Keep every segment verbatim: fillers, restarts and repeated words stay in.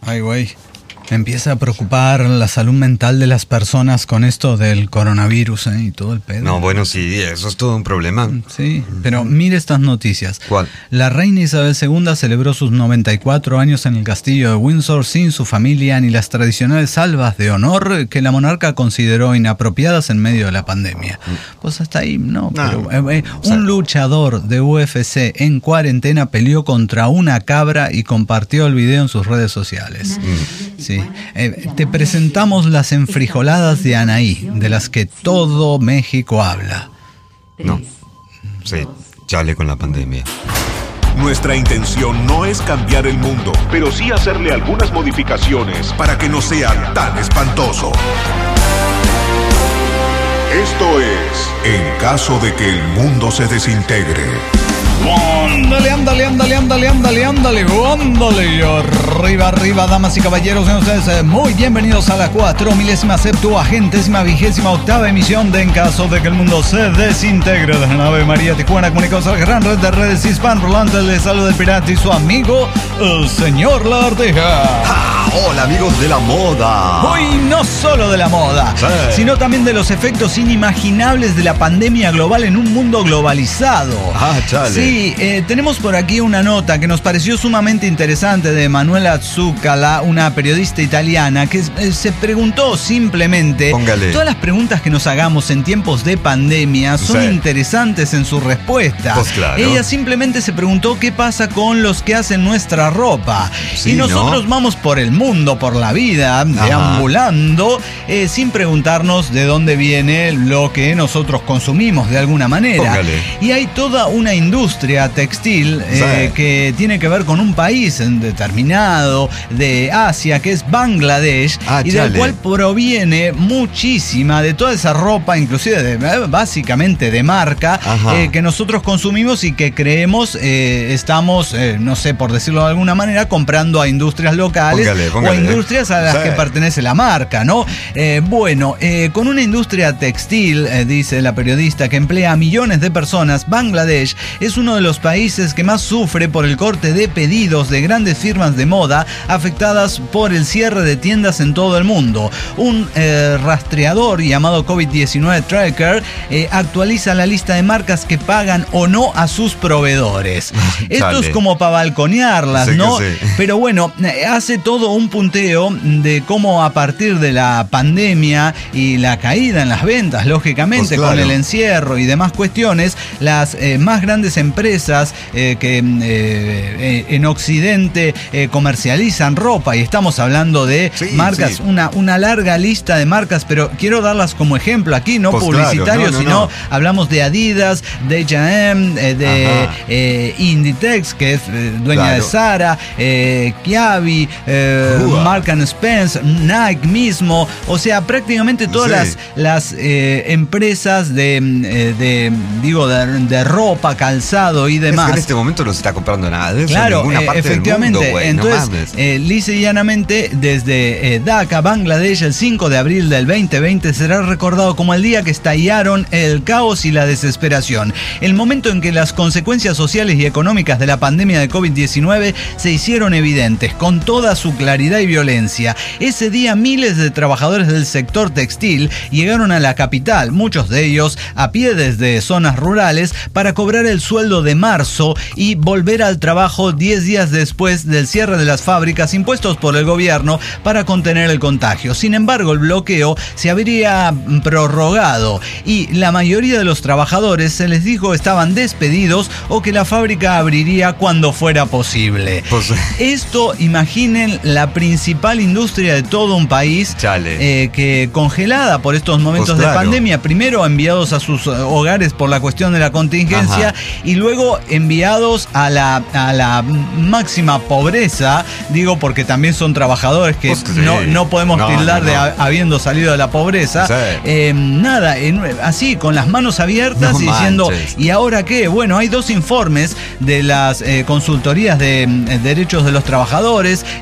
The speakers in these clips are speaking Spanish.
Ay, güey. Me empieza a preocupar la salud mental de las personas con esto del coronavirus, ¿eh? Y todo el pedo. No, bueno, sí, eso es todo un problema. Sí, pero mire estas noticias. ¿Cuál? La reina Isabel segunda celebró sus noventa y cuatro años en el castillo de Windsor sin su familia ni las tradicionales salvas de honor que la monarca consideró inapropiadas en medio de la pandemia. Pues hasta ahí, no. No. Pero, eh, eh, un luchador de U F C en cuarentena peleó contra una cabra y compartió el video en sus redes sociales. Mm. Sí. Eh, te presentamos las enfrijoladas de Anaí, de las que todo México habla. No, sí, chale con la pandemia. Nuestra intención no es cambiar el mundo, pero sí hacerle algunas modificaciones para que no sea tan espantoso. Esto es En caso de que el mundo se desintegre. Ándale, ándale, ándale, ándale, ándale, ándale, ándale. Y arriba, arriba, damas y caballeros, ustedes muy bienvenidos a la cuatro milésima septuagentésima vigésima octava emisión de En caso de que el mundo se desintegre de la nave María Tijuana, comunicados a la gran red de redes hispanoparlantes. Les saluda el pirata y su amigo, el señor La Arteja. ¡Ah! Hola, amigos de la moda. Hoy no solo de la moda, sí, sino también de los efectos inimaginables de la pandemia global en un mundo globalizado. Ah, chale. Sí, eh, tenemos por aquí una nota que nos pareció sumamente interesante de Manuela Zuccala, una periodista italiana, que eh, se preguntó simplemente... Póngale. Todas las preguntas que nos hagamos en tiempos de pandemia son sí. interesantes en su respuesta. Pues claro. Ella simplemente se preguntó qué pasa con los que hacen nuestra ropa. Sí, y nosotros ¿no? vamos por el mundo, por la vida, Ajá. deambulando, eh, sin preguntarnos de dónde viene lo que nosotros consumimos de alguna manera. Póngale. Y hay toda una industria textil eh, sí. que tiene que ver con un país determinado de Asia, que es Bangladesh, ah, y del cual proviene muchísima de toda esa ropa, inclusive de, básicamente de marca, eh, que nosotros consumimos y que creemos eh, estamos, eh, no sé, por decirlo de alguna manera, comprando a industrias locales. Póngale, póngale, o a industrias a las sí. que pertenece la marca, ¿no? Eh, bueno, eh, con una industria textil, eh, dice la periodista, que emplea a millones de personas, Bangladesh es uno de los países que más sufre por el corte de pedidos de grandes firmas de moda afectadas por el cierre de tiendas en todo el mundo. Un eh, rastreador llamado COVID diecinueve Tracker eh, actualiza la lista de marcas que pagan o no a sus proveedores. Esto es como para balconearlas, sí, ¿no? Sí. Pero bueno, hace todo un punteo de cómo a partir de la pandemia y la caída en las ventas, lógicamente, pues claro. con el encierro y demás cuestiones, las eh, más grandes empresas eh, que eh, eh, en Occidente eh, comercializan ropa, y estamos hablando de sí, marcas, sí. Una, una larga lista de marcas, pero quiero darlas como ejemplo aquí, no pues publicitario, claro. no, no, sino no. hablamos de Adidas, de H and M, eh, de eh, Inditex, que es eh, dueña claro. de Zara, eh, Kiabi, eh, Mark and Spence, Nike mismo, o sea, prácticamente todas sí. las, las eh, empresas de, eh, de digo, de, de ropa, calzado y demás. Es que en este momento no se está comprando nada de eso claro, en ninguna parte eh, efectivamente. del mundo, güey. Entonces, no eh, lisa y llanamente, desde eh, Dhaka, Bangladesh, el cinco de abril del veinte veinte será recordado como el día que estallaron el caos y la desesperación. El momento en que las consecuencias sociales y económicas de la pandemia de COVID diecinueve se hicieron evidentes, con toda su claridad y violencia. Ese día miles de trabajadores del sector textil llegaron a la capital, muchos de ellos a pie desde zonas rurales, para cobrar el sueldo de marzo y volver al trabajo diez días después del cierre de las fábricas impuestos por el gobierno para contener el contagio. Sin embargo, el bloqueo se habría prorrogado y la mayoría de los trabajadores se les dijo estaban despedidos o que la fábrica abriría cuando fuera posible. Pues... Esto, imaginen la principal industria de todo un país eh, que congelada por estos momentos pues claro. de pandemia, primero enviados a sus hogares por la cuestión de la contingencia Ajá. y luego enviados a la, a la máxima pobreza, digo porque también son trabajadores que pues sí. no, no podemos no, tildar no, no. de a, habiendo salido de la pobreza, sí. eh, nada, en, así con las manos abiertas no y diciendo, manches. ¿Y ahora qué? Bueno, hay dos informes de las eh, consultorías de eh, derechos de los trabajadores, inclusive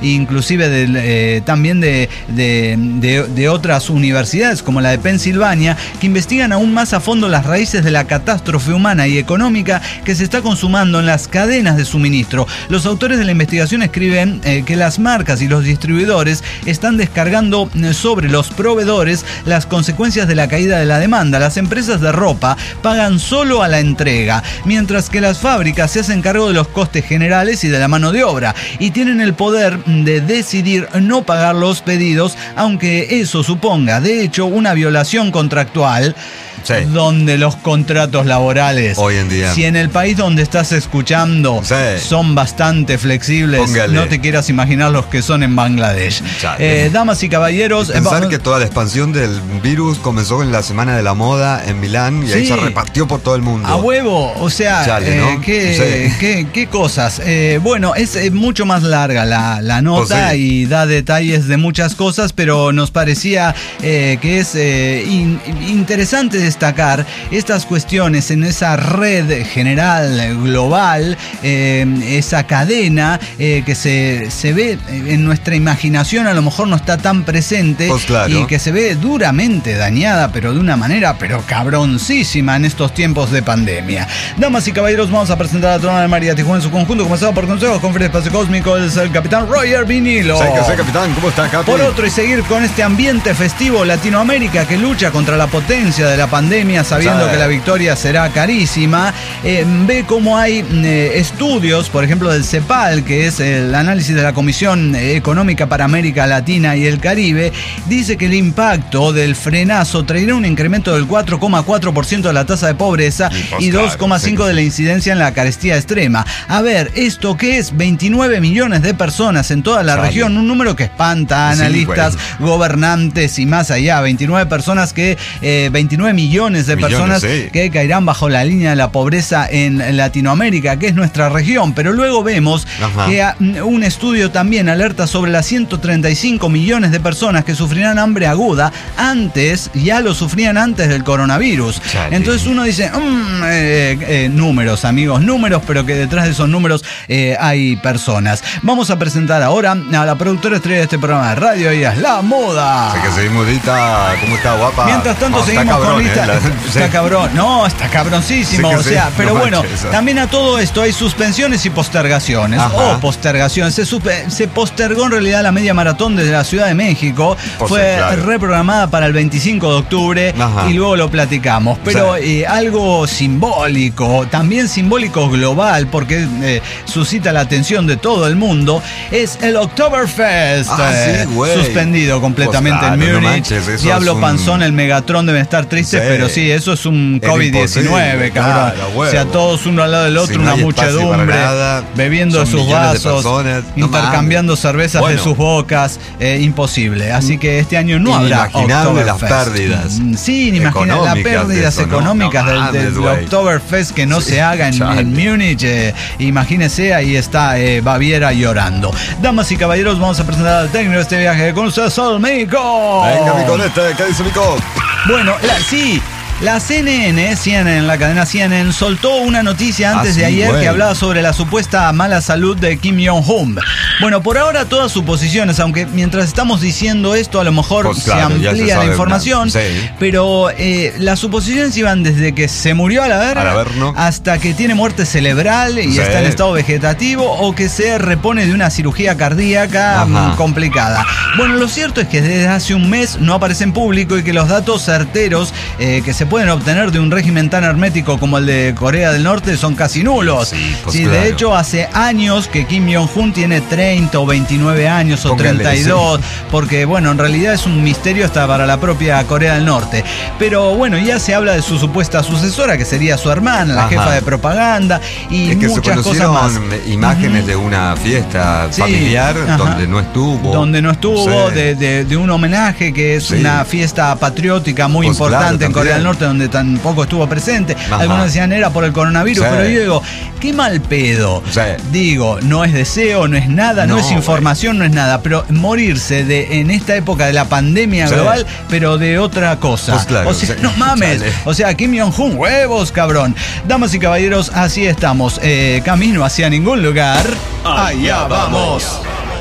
inclusive de, eh, también de, de, de, de otras universidades como la de Pensilvania, que investigan aún más a fondo las raíces de la catástrofe humana y económica que se está consumando en las cadenas de suministro. Los autores de la investigación escriben eh, que las marcas y los distribuidores están descargando sobre los proveedores las consecuencias de la caída de la demanda. Las empresas de ropa pagan solo a la entrega, mientras que las fábricas se hacen cargo de los costes generales y de la mano de obra, y tienen el poder de decidir no pagar los pedidos, aunque eso suponga, de hecho, una violación contractual. Sí. Donde los contratos laborales, hoy en día, si en el país donde estás escuchando, sí, son bastante flexibles, póngale, no te quieras imaginar los que son en Bangladesh. Eh, damas y caballeros, y pensar eh, que toda la expansión del virus comenzó en la Semana de la Moda en Milán y sí, ahí se repartió por todo el mundo. A huevo, o sea, Chale, eh, ¿no? qué, sí. qué, qué cosas. Eh, bueno, es eh, mucho más larga la, la nota, pues sí, y da detalles de muchas cosas, pero nos parecía eh, que es eh, in, interesante destacar estas cuestiones en esa red general, global, eh, esa cadena eh, que se, se ve en nuestra imaginación, a lo mejor no está tan presente, pues claro, y que se ve duramente dañada, pero de una manera pero cabroncísima en estos tiempos de pandemia. Damas y caballeros, vamos a presentar a Trona de María Tijuana en su conjunto, comenzado por consejos, conferencia de espacio cósmico, es el capitán Roger Vinilo. Sí, que sé, capitán, ¿cómo está, Capi? Por otro, y seguir con este ambiente festivo Latinoamérica que lucha contra la potencia de la pandemia, sabiendo ¿sabe? que la victoria será carísima. Eh, ve cómo hay eh, estudios, por ejemplo, del CEPAL, que es el análisis de la Comisión Económica para América Latina y el Caribe, dice que el impacto del frenazo traerá un incremento del cuatro coma cuatro por ciento de la tasa de pobreza y, y dos coma cinco por ciento de la incidencia en la carestía extrema. A ver, ¿esto qué es? veintinueve millones de personas en toda la ¿sabe? región, un número que espanta a analistas, sí, bueno, gobernantes y más allá. veintinueve personas que, eh, veintinueve millones de Millones, personas sí. que caerán bajo la línea de la pobreza en Latinoamérica, que es nuestra región. Pero luego vemos Ajá. que un estudio también alerta sobre las ciento treinta y cinco millones de personas que sufrirán hambre aguda antes, ya lo sufrían antes del coronavirus. Chale. Entonces uno dice, mmm, eh, eh, números, amigos, números, pero que detrás de esos números eh, hay personas. Vamos a presentar ahora a la productora estrella de este programa de radio, ella es La Moda. Sé que seguimos, Dita, ¿cómo está, guapa? Mientras tanto, no, seguimos cabrón, con lista. Eh, la... Está sí. cabrón, no, está cabroncísimo, sí o sea, sí, pero no bueno, manches, también a todo esto hay suspensiones y postergaciones. Ajá. o postergaciones. Se, suspe- se postergó en realidad la media maratón desde la Ciudad de México, Por fue ser, claro. reprogramada para el veinticinco de octubre Ajá. y luego lo platicamos, pero sí. eh, algo simbólico, también simbólico global, porque eh, suscita la atención de todo el mundo, es el Oktoberfest, ah, eh, sí, completamente pues claro, en Múnich. No manches, Diablo un... Panzón, el Megatron deben estar tristes, sí. pero sí, eso es un covid diecinueve, cabrón. Claro, o sea, todos uno al lado del otro, si una no muchedumbre, nada, bebiendo de sus vasos, de no intercambiando mames. cervezas bueno. de sus bocas, eh, imposible. Así que este año no habrá Inimaginable las pérdidas. Sí, imagínate las pérdidas de económicas no, no, del, del Oktoberfest que no sí, se haga en, en Múnich. Eh, imagínese, ahí está eh, Baviera llorando. Damas y caballeros, vamos a presentar al técnico de este viaje con ustedes, Sol Mico. Venga, mi conete, ¿qué dice Mico? Bueno, la, sí. La C N N, C N N, la cadena C N N, soltó una noticia antes ah, sí, de ayer bueno. que hablaba sobre la supuesta mala salud de Kim Jong-un. Bueno, por ahora todas suposiciones, aunque mientras estamos diciendo esto a lo mejor pues claro, se amplía se la información, sí. pero eh, las suposiciones iban desde que se murió a la verga ¿no? hasta que tiene muerte cerebral y sí. está en estado vegetativo o que se repone de una cirugía cardíaca Ajá. complicada. Bueno, lo cierto es que desde hace un mes no aparece en público y que los datos certeros eh, que se pueden obtener de un régimen tan hermético como el de Corea del Norte son casi nulos. Sí, pues sí, claro. De hecho, hace años que Kim Jong-un tiene treinta o veintinueve años o Póngale, treinta y dos, sí. porque bueno, en realidad es un misterio hasta para la propia Corea del Norte. Pero bueno, ya se habla de su supuesta sucesora, que sería su hermana, la Ajá. jefa de propaganda y es que muchas se cosas más. Imágenes uh-huh. de una fiesta sí. familiar Ajá. donde no estuvo. Donde no estuvo, sí. de, de, de un homenaje que es sí. una fiesta patriótica muy pues importante claro, en Corea del Norte, donde tampoco estuvo presente. Ajá. Algunos decían era por el coronavirus, sí. pero yo digo, qué mal pedo. Sí. Digo, no es deseo, no es nada, no, no es información, wey. no es nada, pero morirse de en esta época de la pandemia sí. global, pero de otra cosa. Pues claro, o sea, sí. no mames. Chale. O sea, Kim Jong-un, huevos, cabrón. Damas y caballeros, así estamos. Eh, camino hacia ningún lugar. Allá vamos.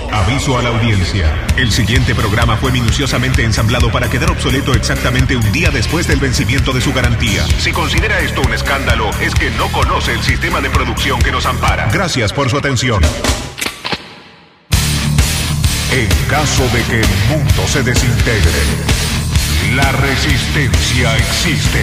Aviso a la audiencia. El siguiente programa fue minuciosamente ensamblado para quedar obsoleto exactamente un día después del vencimiento de su garantía. Si considera esto un escándalo, es que no conoce el sistema de producción que nos ampara. Gracias por su atención. En caso de que el mundo se desintegre, la resistencia existe.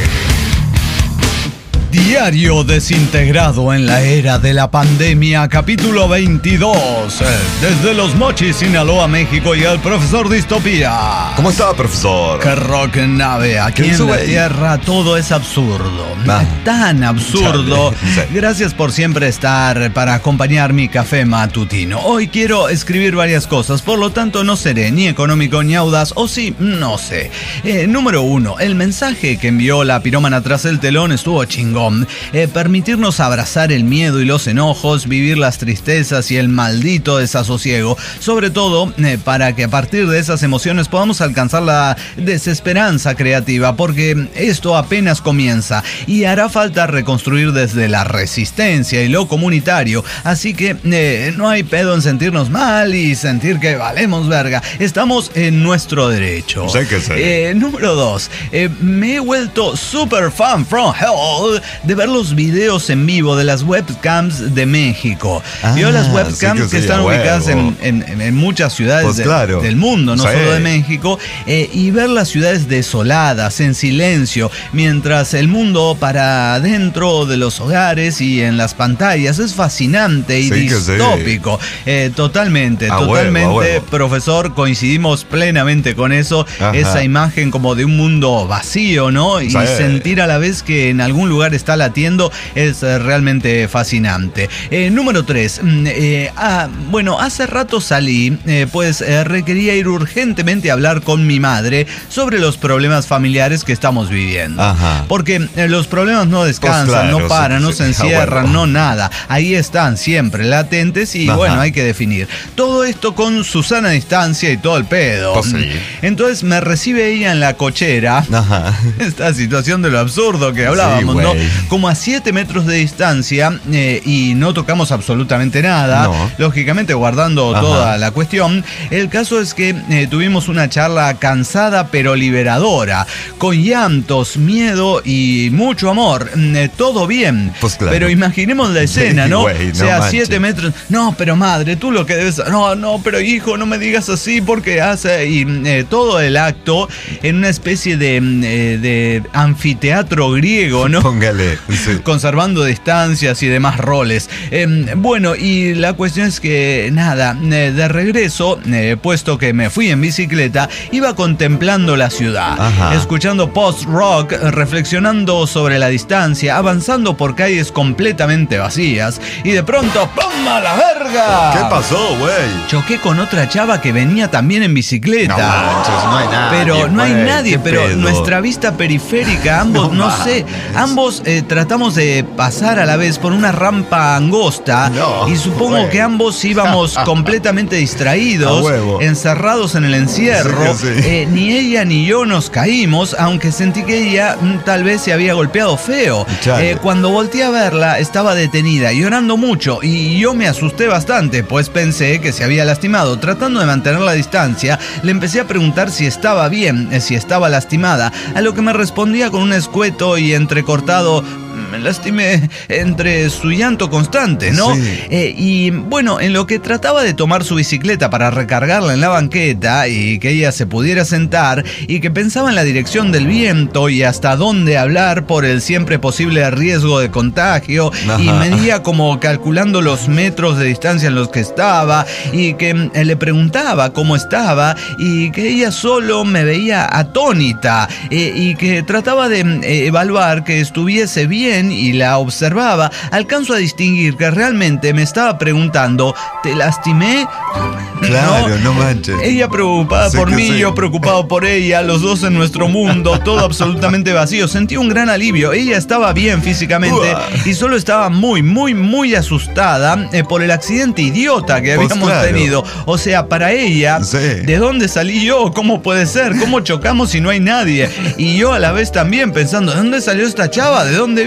Diario desintegrado en la era de la pandemia, capítulo veintidós. Desde Los Mochis, Sinaloa, México, y el profesor Distopía. ¿Cómo está, profesor? ¡Qué rock nave! Aquí en la Tierra todo es absurdo. Ah, tan absurdo. Chale. Gracias por siempre estar para acompañar mi café matutino. Hoy quiero escribir varias cosas, por lo tanto no seré ni económico ni audaz, o sí, no sé. Eh, número uno, el mensaje que envió la pirómana tras el telón estuvo chingón. Eh, permitirnos abrazar el miedo y los enojos, vivir las tristezas y el maldito desasosiego, sobre todo eh, para que a partir de esas emociones podamos alcanzar la desesperanza creativa, porque esto apenas comienza y hará falta reconstruir desde la resistencia y lo comunitario, así que eh, no hay pedo en sentirnos mal y sentir que valemos verga, estamos en nuestro derecho. Sé que sé. Eh, número dos, eh, me he vuelto super fan from hell de ver los videos en vivo de las webcams de México. Ah, Vio las webcams sí que, que están ubicadas en, en, en muchas ciudades pues de, claro. del mundo, no sí. solo de México, eh, y ver las ciudades desoladas, en silencio, mientras el mundo para dentro de los hogares y en las pantallas es fascinante y sí distópico. Sí. Eh, totalmente, a totalmente, huevo, huevo. Profesor, coincidimos plenamente con eso. Ajá. Esa imagen como de un mundo vacío, ¿no? Y sí. sentir a la vez que en algún lugar está latiendo es eh, realmente fascinante. Eh, número tres. Eh, ah, bueno, hace rato salí, eh, pues eh, requería ir urgentemente a hablar con mi madre sobre los problemas familiares que estamos viviendo. Ajá. Porque eh, los problemas no descansan, pues claro, no paran, sí, no sí, se encierran, no nada. Ahí están siempre latentes y Ajá. bueno, hay que definir. Todo esto con Susana distancia y todo el pedo. Pues sí. Entonces me recibe ella en la cochera. Ajá. Esta situación de lo absurdo que hablábamos, sí, ¿no? Como a siete metros de distancia eh, y no tocamos absolutamente nada, no. lógicamente guardando Ajá. toda la cuestión. El caso es que eh, tuvimos una charla cansada pero liberadora, con llantos, miedo y mucho amor. Eh, todo bien, pues claro. pero imaginemos la escena, ¿no? Wey, no o sea, manches. siete metros. No, pero madre, tú lo que debes... No, no, pero hijo, no me digas así porque hace... Y eh, todo el acto en una especie de, eh, de anfiteatro griego, ¿no? Póngale. Sí. Conservando distancias y demás roles. Eh, bueno, y la cuestión es que, nada, eh, de regreso, eh, puesto que me fui en bicicleta, iba contemplando la ciudad, Ajá. escuchando post-rock, reflexionando sobre la distancia, avanzando por calles completamente vacías, y de pronto, ¡pum! ¡A la verga! ¿Qué pasó, güey? Choqué con otra chava que venía también en bicicleta. No manches, no hay nadie. Pero no hay wey, nadie, pero pedo? nuestra vista periférica, ambos, no, no sé, ambos eh, tratamos de pasar a la vez por una rampa angosta no, y supongo wey. que ambos íbamos completamente distraídos, encerrados en el encierro. Sí, sí. Eh, ni ella ni yo nos caímos, aunque sentí que ella mm, tal vez se había golpeado feo. Eh, cuando volteé a verla, estaba detenida, llorando mucho, y yo me asusté bastante, pues pensé que se había lastimado. Tratando de mantener la distancia, le empecé a preguntar si estaba bien, eh, si estaba lastimada, a lo que me respondía con un escueto y entrecortado: me lastimé, entre su llanto constante, ¿no? Sí. Eh, y bueno, en lo que trataba de tomar su bicicleta para recargarla en la banqueta y que ella se pudiera sentar, y que pensaba en la dirección del viento y hasta dónde hablar por el siempre posible riesgo de contagio, Ajá. y medía como calculando los metros de distancia en los que estaba, y que eh, le preguntaba cómo estaba, y que ella solo me veía atónita, eh, y que trataba de eh, evaluar que estuviese bien, y la observaba, alcanzo a distinguir que realmente me estaba preguntando: ¿te lastimé? Claro, no, no manches. Ella preocupada sé por mí, sí. yo preocupado por ella, los dos en nuestro mundo, todo absolutamente vacío. Sentí un gran alivio. Ella estaba bien físicamente Uah. y solo estaba muy, muy, muy asustada eh, por el accidente idiota que habíamos pues claro. tenido. O sea, para ella, sí. ¿de dónde salí yo? ¿Cómo puede ser? ¿Cómo chocamos si no hay nadie? Y yo a la vez también pensando: ¿de dónde salió esta chava? ¿De dónde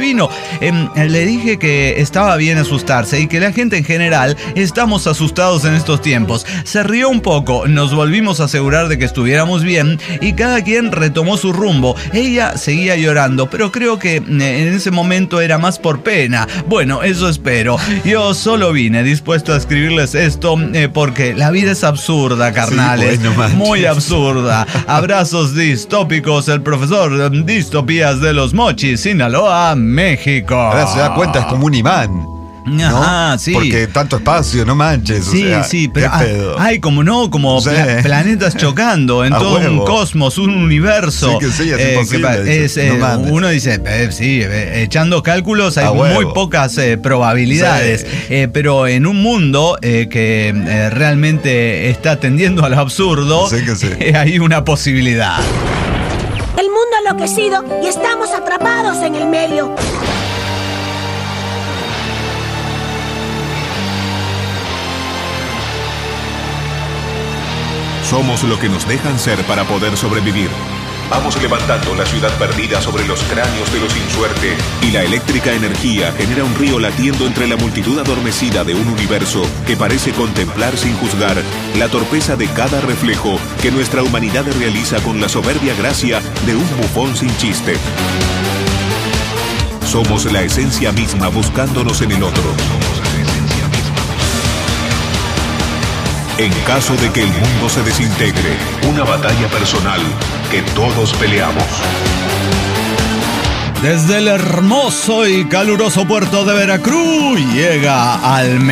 vino. Eh, le dije que estaba bien asustarse y que la gente en general estamos asustados en estos tiempos. Se rió un poco, nos volvimos a asegurar de que estuviéramos bien y cada quien retomó su rumbo. Ella seguía llorando, pero creo que en ese momento era más por pena. Bueno, eso espero. Yo solo vine dispuesto a escribirles esto eh, porque la vida es absurda, carnales. Sí, bueno, muy absurda. Abrazos distópicos, el profesor Distopías de los Mochis, Sinaloa, México. Ahora se da cuenta, es como un imán. Ajá, ¿no? sí. Porque tanto espacio, no manches. Sí, o sea, sí, pero hay como no, como sí. pla- planetas chocando en A todo huevo. un cosmos, un universo. Sí, que sí, es eh, imposible, que, dice. es, eh, No mames. uno dice, eh, sí, eh, echando cálculos hay A huevo. muy pocas eh, probabilidades, Sí. eh, pero en un mundo eh, que eh, realmente está tendiendo a lo absurdo, Sí que sí. eh, hay una posibilidad. El mundo ha enloquecido y estamos atrapados en el medio. Somos lo que nos dejan ser para poder sobrevivir. Vamos levantando la ciudad perdida sobre los cráneos de los sin suerte. Y la eléctrica energía genera un río latiendo entre la multitud adormecida de un universo que parece contemplar sin juzgar la torpeza de cada reflejo que nuestra humanidad realiza con la soberbia gracia de un bufón sin chiste. Somos la esencia misma buscándonos en el otro. En caso de que el mundo se desintegre, una batalla personal que todos peleamos. Desde el hermoso y caluroso puerto de Veracruz llega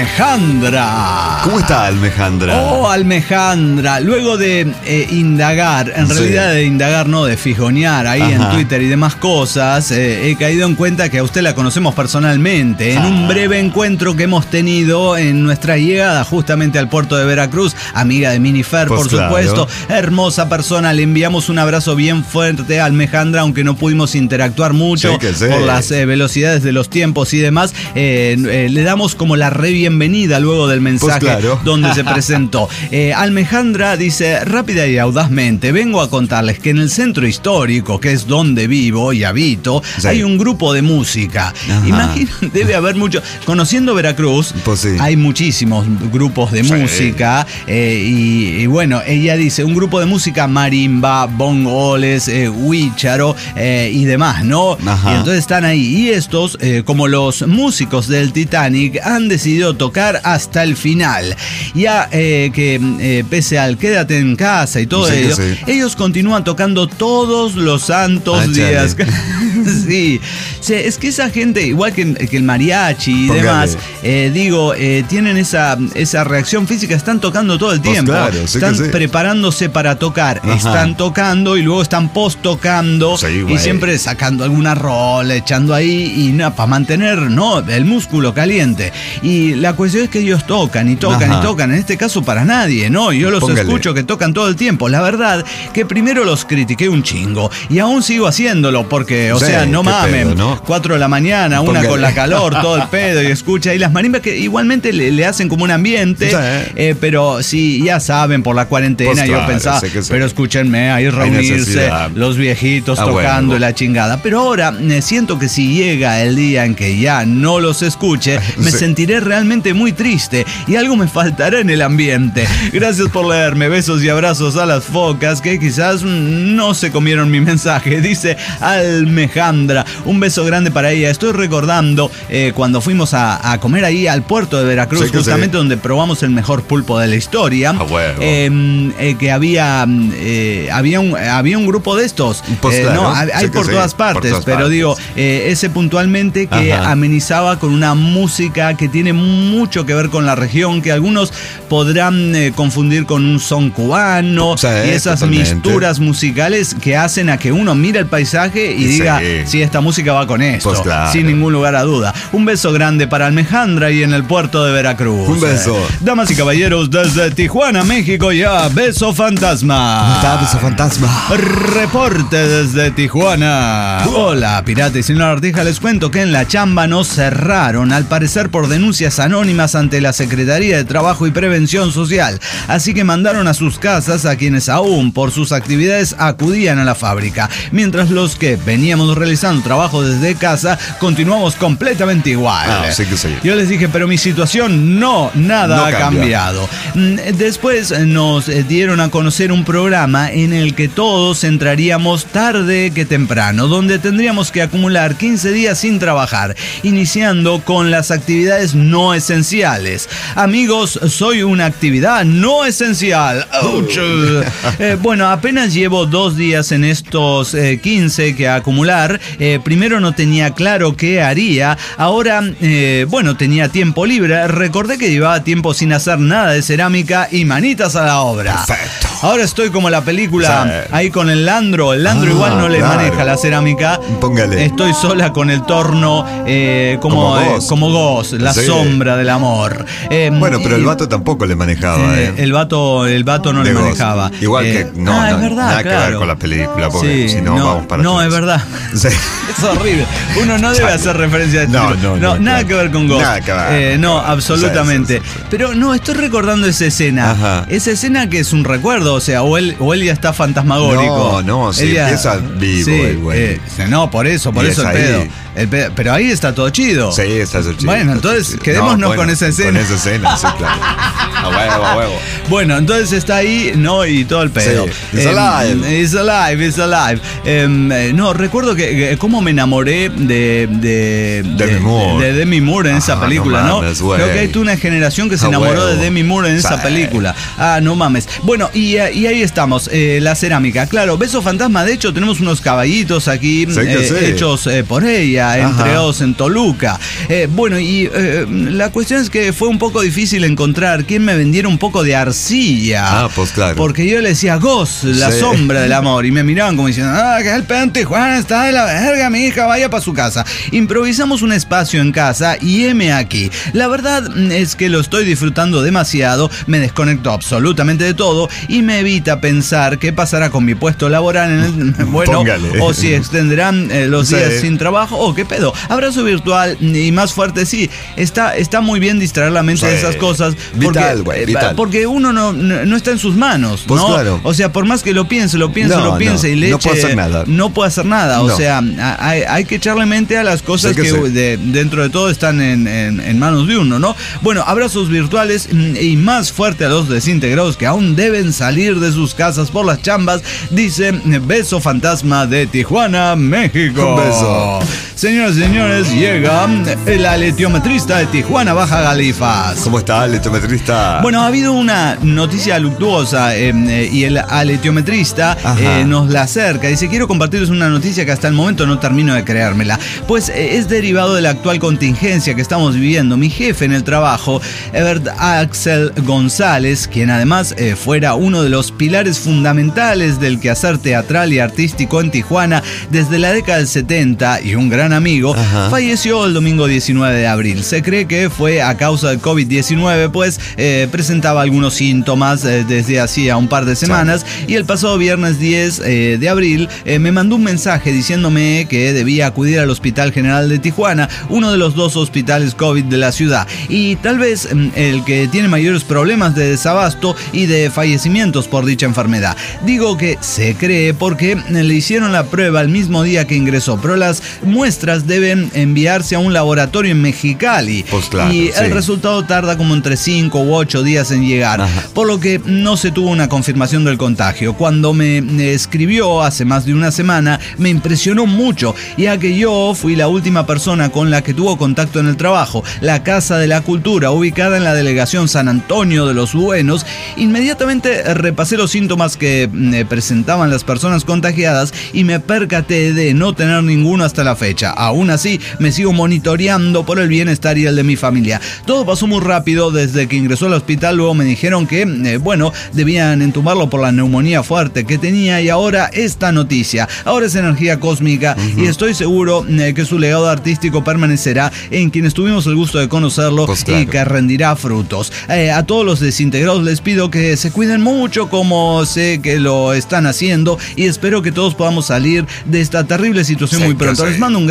Almejandra. ¿Cómo está Almejandra? Oh, Almejandra. Luego de eh, indagar, en Sí. realidad de indagar, no, de fijonear ahí Ajá. en Twitter y demás cosas, eh, he caído en cuenta que a usted la conocemos personalmente en Ah. un breve encuentro que hemos tenido en nuestra llegada justamente al puerto de Veracruz. Amiga de Minifer, Pues por claro. supuesto. Hermosa persona. Le enviamos un abrazo bien fuerte a Almejandra, aunque no pudimos interactuar mucho. Sí que sí. Por las eh, velocidades de los tiempos y demás, eh, eh, le damos como la re bienvenida luego del mensaje Pues claro. donde se presentó. Eh, Almejandra dice, rápida y audazmente, vengo a contarles que en el centro histórico, que es donde vivo y habito, Sí. hay un grupo de música. Ajá. Imagino, debe haber mucho. Conociendo Veracruz, Pues sí. hay muchísimos grupos de Sí. música eh, y, y bueno, ella dice, un grupo de música marimba, bongoles, eh, huícharo eh, y demás, ¿no? Ajá. Y entonces están ahí. Y estos, eh, como los músicos del Titanic, han decidido tocar hasta el final. Ya eh, que eh, pese al quédate en casa y todo Sí que ello, sí. ellos continúan tocando todos los santos Ah, días. chale. Sí. Sí, es que esa gente, igual que, que el mariachi y Póngale. demás, eh, digo, eh, tienen esa, esa reacción física, están tocando todo el Pues tiempo. claro, sí que están sí. preparándose para tocar, Ajá. están tocando y luego están post tocando Sí, y güey. siempre sacando alguna rola, echando ahí y nada, para mantener, ¿no?, el músculo caliente. Y la cuestión es que ellos tocan y tocan Ajá. y tocan, en este caso para nadie, ¿no? Yo los Póngale. escucho que tocan todo el tiempo. La verdad que primero los critiqué un chingo y aún sigo haciéndolo porque, o Sí, sea, no qué mamen, pedo, ¿no? cuatro de la mañana, una Póngale. con la calor, todo el pedo y escucha y las marimbas que igualmente le, le hacen como un ambiente, Sí. eh, pero sí, ya saben, por la cuarentena Pues yo claro, pensaba, sí que sí. pero escúchenme, ahí reunirse, necesidad. los viejitos Ah, tocando bueno. y la chingada. Pero ahora eh, siento que si llega el día en que ya no los escuche, me Sí. sentiré realmente muy triste y algo me faltará en el ambiente. Gracias por leerme, besos y abrazos a las focas que quizás mm, no se comieron mi mensaje, dice Almejandra. Un beso grande para ella. Estoy recordando eh, cuando fuimos a, a comer ahí al puerto de Veracruz, Sí que justamente sí. donde probamos el mejor pulpo de la historia. A huevo. Eh, eh, que había, eh, había, un, había un grupo de estos. Pues Eh, claro, no, hay, sí hay que por, sí, todas por partes, todas pero partes. digo, eh, ese puntualmente que Ajá. amenizaba con una música que tiene mucho que ver con la región, que algunos podrán eh, confundir con un son cubano Sí, y esas totalmente. misturas musicales que hacen a que uno mire el paisaje y Sí. diga, si esta música va con esto, Pues claro. sin ningún lugar a duda. Un beso grande para Almejandra y en el puerto de Veracruz. Un beso. Eh, damas y caballeros, desde Tijuana, México, ya, beso fantasma. Está beso fantasma. Reporte desde Tijuana. Hola, pirata y señor Artija, les cuento que en la chamba nos cerraron, al parecer por denuncias anónimas ante la Secretaría de Trabajo y Prevención Social. Así que mandaron a sus casas a quienes aún por sus actividades acudían a la fábrica, mientras los que veníamos realizando trabajo desde casa, continuamos completamente igual. Ah, sí que sí. Yo les dije, pero mi situación no, nada No ha cambia. cambiado. Después nos dieron a conocer un programa en el que todos entraríamos tarde que temprano, donde tendríamos que acumular quince días sin trabajar, iniciando con las actividades no esenciales. Amigos, soy una actividad no esencial. ¡Ouch! Eh, bueno, apenas llevo dos días en estos eh, quince que acumular. Eh, primero no tenía claro qué haría. Ahora, eh, bueno, tenía tiempo libre. Recordé que llevaba tiempo sin hacer nada de cerámica y manitas a la obra. Perfecto. Ahora estoy como la película, Sí. ahí con el Landro. El Landro Ah, igual no le claro. maneja la cerámica. Póngale. Estoy sola con el torno, eh, como, Como eh, Ghost. como Ghost, la Sí. sombra del amor. Eh, Bueno, pero y- el vato tampoco le manejaba, eh, ¿eh? el vato, el vato no De le Ghost. manejaba. Igual Eh, que no, ah, no, es verdad, nada que ver claro. con la película, porque Sí, si no, vamos para No, atrás. es verdad. Sí. Es horrible. Uno no debe Chale. hacer referencia a este No, tipo. no, no, nada claro. que ver con Ghost. Nada que ver. Eh, no, absolutamente. Sí, sí, sí, sí. Pero no, estoy recordando esa escena. Ajá. Esa escena que es un recuerdo, o sea, o él, o él ya está fantasmagórico. No, no, sí, Él ya- empieza vivo sí, el güey. eh, no, por eso, por Y eso es el ahí. pedo. El pedo. Pero ahí está todo chido. Sí, está eso chido. Bueno, está entonces, chido. quedémonos No, bueno, con esa escena. Con esa escena, sí, claro. A huevo, a huevo. Bueno, entonces está ahí, ¿no? Y todo el pedo. Sí, it's Em, alive. It's alive, it's alive. Em, eh, no, recuerdo que, que cómo me enamoré de de, Demi Moore. de Demi Moore en esa Ajá, película, no ¿no? mames, güey. Creo que hay toda una generación que se Ah, enamoró huevo. de Demi Moore en esa Sí. película. Ah, no mames. Bueno, y, eh, y ahí estamos, eh, la cerámica. Claro, Beso Fantasma, de hecho, tenemos unos caballitos aquí Sí que eh, sí. hechos eh, por ella, Ajá. entregados en Toluca. Eh, bueno, y eh, la cuestión es que fue un poco difícil encontrar quien me vendiera un poco de arcilla. Ah, pues claro. Porque yo le decía, Ghost, la Sí. sombra del amor. Y me miraban como diciendo, ah, que el pedo en Tijuana está de la verga, mi hija, vaya para su casa. Improvisamos un espacio en casa y heme aquí. La verdad es que lo estoy disfrutando demasiado, me desconecto absolutamente de todo y me evita pensar qué pasará con mi puesto laboral en el, bueno, Póngale. o si extenderán eh, los Sí. días sin trabajo, o qué pedo. Abrazo virtual y más fuerte, sí, está, está muy bien distraer la mente Sí. de esas cosas. Porque, Vital, güey, eh, vital. porque uno no, no, no está en sus manos, Pues ¿no? claro. O sea, por más que lo piense, lo piense, No, lo piense no, y le no eche, puede hacer nada. no puede hacer nada. O No. sea, a- hay, hay que echarle mente a las cosas Sí que que, sí. de- dentro de todo están en, en- en manos de uno, ¿no? Bueno, abrazos virtuales mm, y más fuerte a los desintegrados que aún deben salir de sus casas por las chambas, dice Beso Fantasma de Tijuana, México. Un beso. Señoras y señores, llega el aletiometrista de Tijuana, Baja Galifas. ¿Cómo está el litometrista? Bueno, ha habido una noticia luctuosa eh, eh, y el aletiometrista Ajá. eh, nos la acerca. Dice, quiero compartirles una noticia que hasta el momento no termino de creérmela. Pues eh, es derivado de la actual contingencia que estamos viviendo. Mi jefe en el trabajo, Ebert Axel González, quien además eh, fuera uno de los pilares fundamentales del quehacer teatral y artístico en Tijuana desde la década del setenta y un gran amigo, Ajá. falleció el domingo diecinueve de abril. Se cree que fue a causa del COVID diecinueve, pues eh, presentaba algunos síntomas eh, desde hacía un par de semanas y el pasado viernes diez eh, de abril eh, me mandó un mensaje diciéndome que debía acudir al Hospital General de Tijuana, uno de los dos hospitales COVID de la ciudad, y tal vez mm, el que tiene mayores problemas de desabasto y de fallecimientos por dicha enfermedad. Digo que se cree porque le hicieron la prueba el mismo día que ingresó, pero las muestras deben enviarse a un laboratorio en Mexicali. Pues claro, y el sí. resultado tarda como entre cinco u ocho días en llegar, Ajá. por lo que no se tuvo una confirmación del contagio. Cuando me me escribió hace más de una semana, me impresionó mucho, ya que yo fui la última persona con la que tuvo contacto en el trabajo, la Casa de la Cultura, ubicada en la delegación San Antonio de los Buenos. Inmediatamente repasé los síntomas que eh, presentaban las personas contagiadas y me percaté de no tener ninguno hasta la fecha. Aún así, me sigo monitoreando por el bienestar y el de mi familia. Todo pasó muy rápido desde que ingresó al hospital. Luego me dijeron que, eh, bueno, debían entubarlo por la neumonía fuerte que tenía, y ahora esta noticia. Ahora es energía cósmica y estoy seguro eh, que su legado artístico permanecerá en quienes tuvimos el gusto de conocerlo, Pues claro. y que rendirá frutos. Eh, a todos los desintegrados les pido que se cuiden mucho, como sé que lo están haciendo, y espero que todos podamos salir de esta terrible situación Sí, muy que pronto. sí. Les mando un gran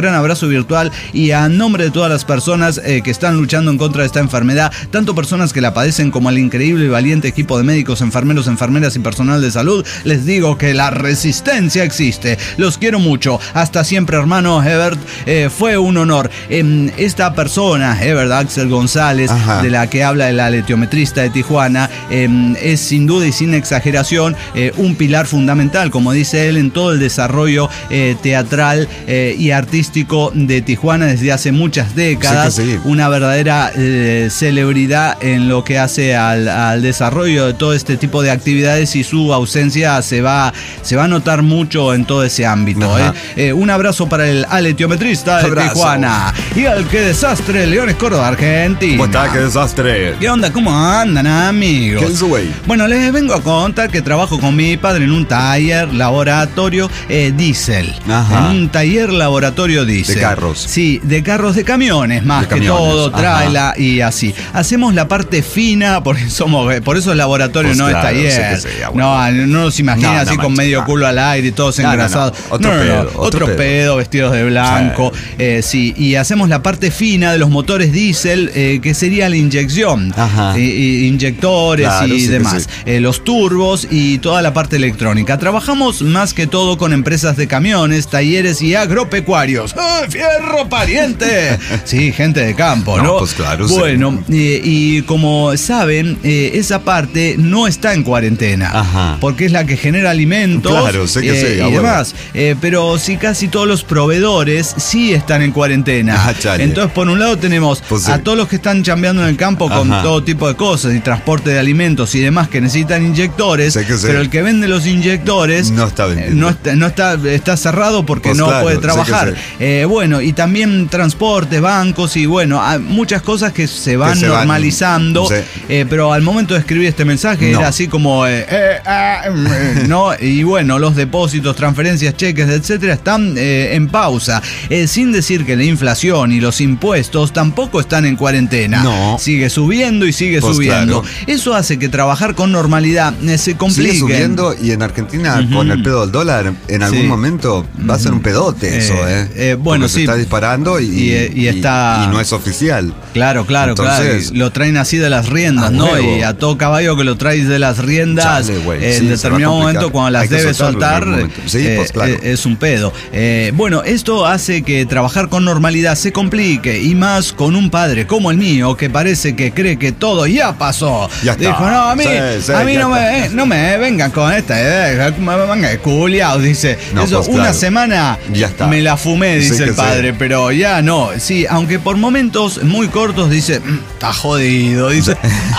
gran abrazo virtual y a nombre de todas las personas eh, que están luchando en contra de esta enfermedad, tanto personas que la padecen como al increíble y valiente equipo de médicos, enfermeros, enfermeras y personal de salud, les digo que la resistencia existe. Los quiero mucho. Hasta siempre, hermano Hebert. Eh, fue un honor. Eh, esta persona, Hebert Axel González, Ajá. de la que habla el aletiometrista de Tijuana, eh, es sin duda y sin exageración eh, un pilar fundamental, como dice él, en todo el desarrollo eh, teatral eh, y artístico de Tijuana desde hace muchas décadas. Sí sí. Una verdadera eh, celebridad en lo que hace al, al desarrollo de todo este tipo de actividades, y su ausencia se va, se va a notar mucho en todo ese ámbito. Eh. Eh, un abrazo para el aletiometrista de abrazo. Tijuana. Y al que desastre, Leones Córdoba, Argentina. ¿Cómo está? ¿Qué desastre? ¿Qué onda? ¿Cómo andan, amigos? ¿Qué es su güey? Bueno, les vengo a contar que trabajo con mi padre en un taller laboratorio eh, diésel. Ajá. En un taller laboratorio diésel. De carros. Sí, de carros, de camiones, más de que camiones. todo, tráela y así. Hacemos la parte fina, porque somos, por eso es laboratorio, pues no claro, es taller. Sí sea, bueno. No, no nos imaginen no, así no, con medio no. culo al aire y todos no, engrasados. No, no. Otro, no, pedo, no, otro, otro pedo. pedo, vestidos de blanco. Sí. Eh, sí, y hacemos la parte fina de los motores diésel, eh, que sería la inyección. Ajá. Eh, inyectores claro, y sí demás. Sí. Eh, los turbos y toda la parte electrónica. Trabajamos más que todo con empresas de camiones, talleres y agropecuarios. ¡Ah, fierro pariente! Sí, gente de campo, ¿no? No, pues claro. Bueno, sí. eh, y como saben, eh, esa parte no está en cuarentena. Ajá. Porque es la que genera alimentos. Claro, sé que eh, sí, y abuelo. demás. Eh, pero sí, casi todos los proveedores sí están en cuarentena. Ah, entonces, por un lado tenemos pues sí. a todos los que están chambeando en el campo con Ajá. todo tipo de cosas y transporte de alimentos y demás que necesitan inyectores, sé que sé. pero el que vende los inyectores no está vendiendo. No está, no está, está cerrado porque pues no claro, puede trabajar. Eh, bueno, y también transporte, bancos y bueno, hay muchas cosas que se van que se normalizando, van, sí. eh, pero al momento de escribir este mensaje no. era así como eh, eh, eh, no, y bueno, los depósitos, transferencias, cheques, etcétera, están eh, en pausa, eh, sin decir que la inflación y los impuestos tampoco están en cuarentena. No. Sigue subiendo y sigue pues subiendo. Claro. Eso hace que trabajar con normalidad eh, se complique. Sigue subiendo, y en Argentina, uh-huh. con el pedo del dólar, en algún sí. momento va a ser un pedote eso, ¿eh? eh bueno, Porque sí. se está disparando y, y, y, está... y, y no es oficial. Claro, claro, Entonces, claro. Lo traen así de las riendas, ¿no? Huevo. Y a todo caballo que lo traes de las riendas, Chale, eh, sí, en determinado momento, cuando las debes soltar, sí, eh, pues, claro. eh, es un pedo. Eh, bueno, esto hace que trabajar con normalidad se complique, y más con un padre como el mío, que parece que cree que todo ya pasó. Ya está. Dijo, no, a mí, sí, sí, a mí no, me, no me vengan con esta idea, me vengan culiados, dice. No, eso, pues, una claro. semana ya está. Me la fumé, dice sí, el padre, sí. pero ya no. Sí, aunque por momentos muy cortos dice, está jodido, dice.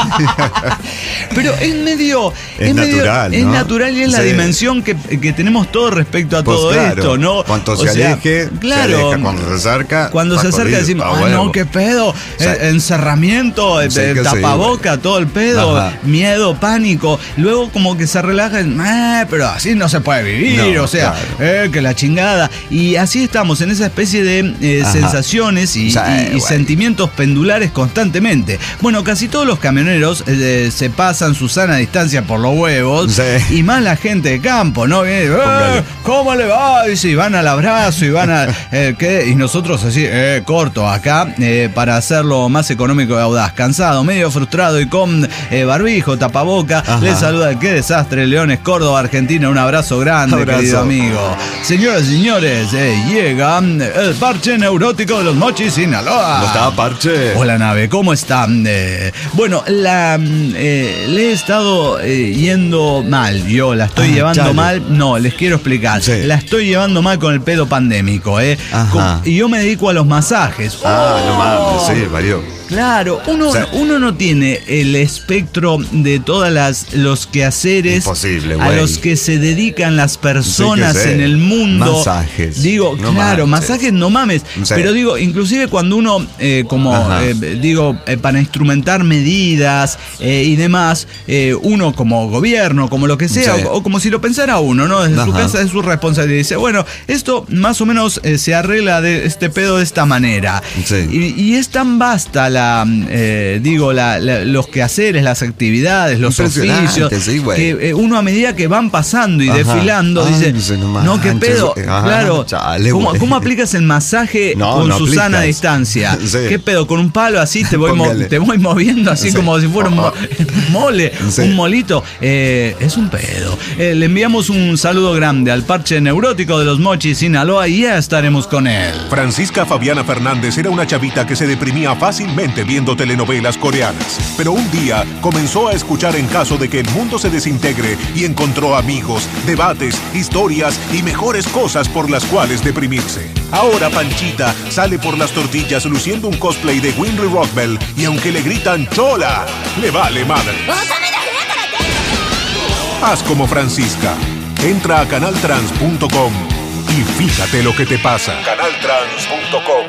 Pero es medio... Es, es natural, medio, ¿no? Es natural y es sí. la dimensión que, que tenemos todo respecto a pues todo claro. esto, ¿no? Cuanto o se sea, aleje, claro, se aleja. Cuando se acerca, cuando se acerca decimos, ah, no, qué pedo, sí. eh, encerramiento, sí, eh, tapaboca, sí, todo el pedo, Ajá. miedo, pánico. Luego como que se relajan, eh, pero así no se puede vivir, no, o sea, claro. eh, que la chingada. Y así estamos en esa especie de eh, sensaciones y, sí, y, y sentimientos pendulares constantemente. Bueno, casi todos los camioneros eh, se pasan su sana distancia por los huevos, sí. y más la gente de campo, ¿no? Eh, ¿Cómo le va? Dice, y van al abrazo y van a... Eh, ¿qué? Y nosotros así, eh, corto acá, eh, para hacerlo más económico y audaz. Cansado, medio frustrado y con eh, barbijo, tapaboca. Ajá. Les saluda, qué desastre, Leones Córdoba, Argentina. Un abrazo grande, abrazo. Querido amigo. Señoras y señores, eh, llega el parche neurótico de los Mochis, Sinaloa. ¿Cómo está, parche? Hola, nave, ¿cómo están? Eh, bueno, la eh, le he estado eh, yendo mal. Yo la estoy ah, llevando chale. mal. No, les quiero explicar. Sí. La estoy llevando mal con el pedo pandémico, ¿eh? Ajá. Y yo me dedico a los masajes. Ah, oh. no mames, sí, varió. Claro, uno, o sea, uno no tiene el espectro de todas las los quehaceres imposible, a los que se dedican las personas sí en el mundo. Masajes. Digo, no claro, manches. masajes no mames. Sí. Pero digo, inclusive cuando uno, eh, como eh, digo, eh, para instrumentar medidas eh, y demás, eh, uno como gobierno, como lo que sea, sí. o, o como si lo pensara uno, ¿no? Desde Ajá. su casa es su responsabilidad. Dice, bueno, esto más o menos eh, se arregla de este pedo de esta manera. Sí. Y, y es tan vasta la la, eh, digo, la, la, los quehaceres, las actividades, los oficios, sí, que eh, uno a medida que van pasando y Ajá. desfilando, Ay, dice, no, no, qué pedo, Ajá, claro, chale, ¿cómo, ¿cómo aplicas el masaje no, con no Susana a distancia? Sí. ¿Qué pedo? Con un palo así te voy, mo te voy moviendo así sí. como si fuera un, mo un mole, sí. un molito. Eh, es un pedo. Eh, le enviamos un saludo grande al parche neurótico de los Mochis, Sinaloa, y ya estaremos con él. Francisca Fabiana Fernández era una chavita que se deprimía fácilmente viendo telenovelas coreanas, pero un día comenzó a escuchar En caso de que el mundo se desintegre y encontró amigos, debates, historias y mejores cosas por las cuales deprimirse. Ahora Panchita sale por las tortillas luciendo un cosplay de Winry Rockbell y aunque le gritan ¡Chola!, le vale madre. Haz como Francisca. Entra a canal trans punto com y fíjate lo que te pasa. canal trans punto com.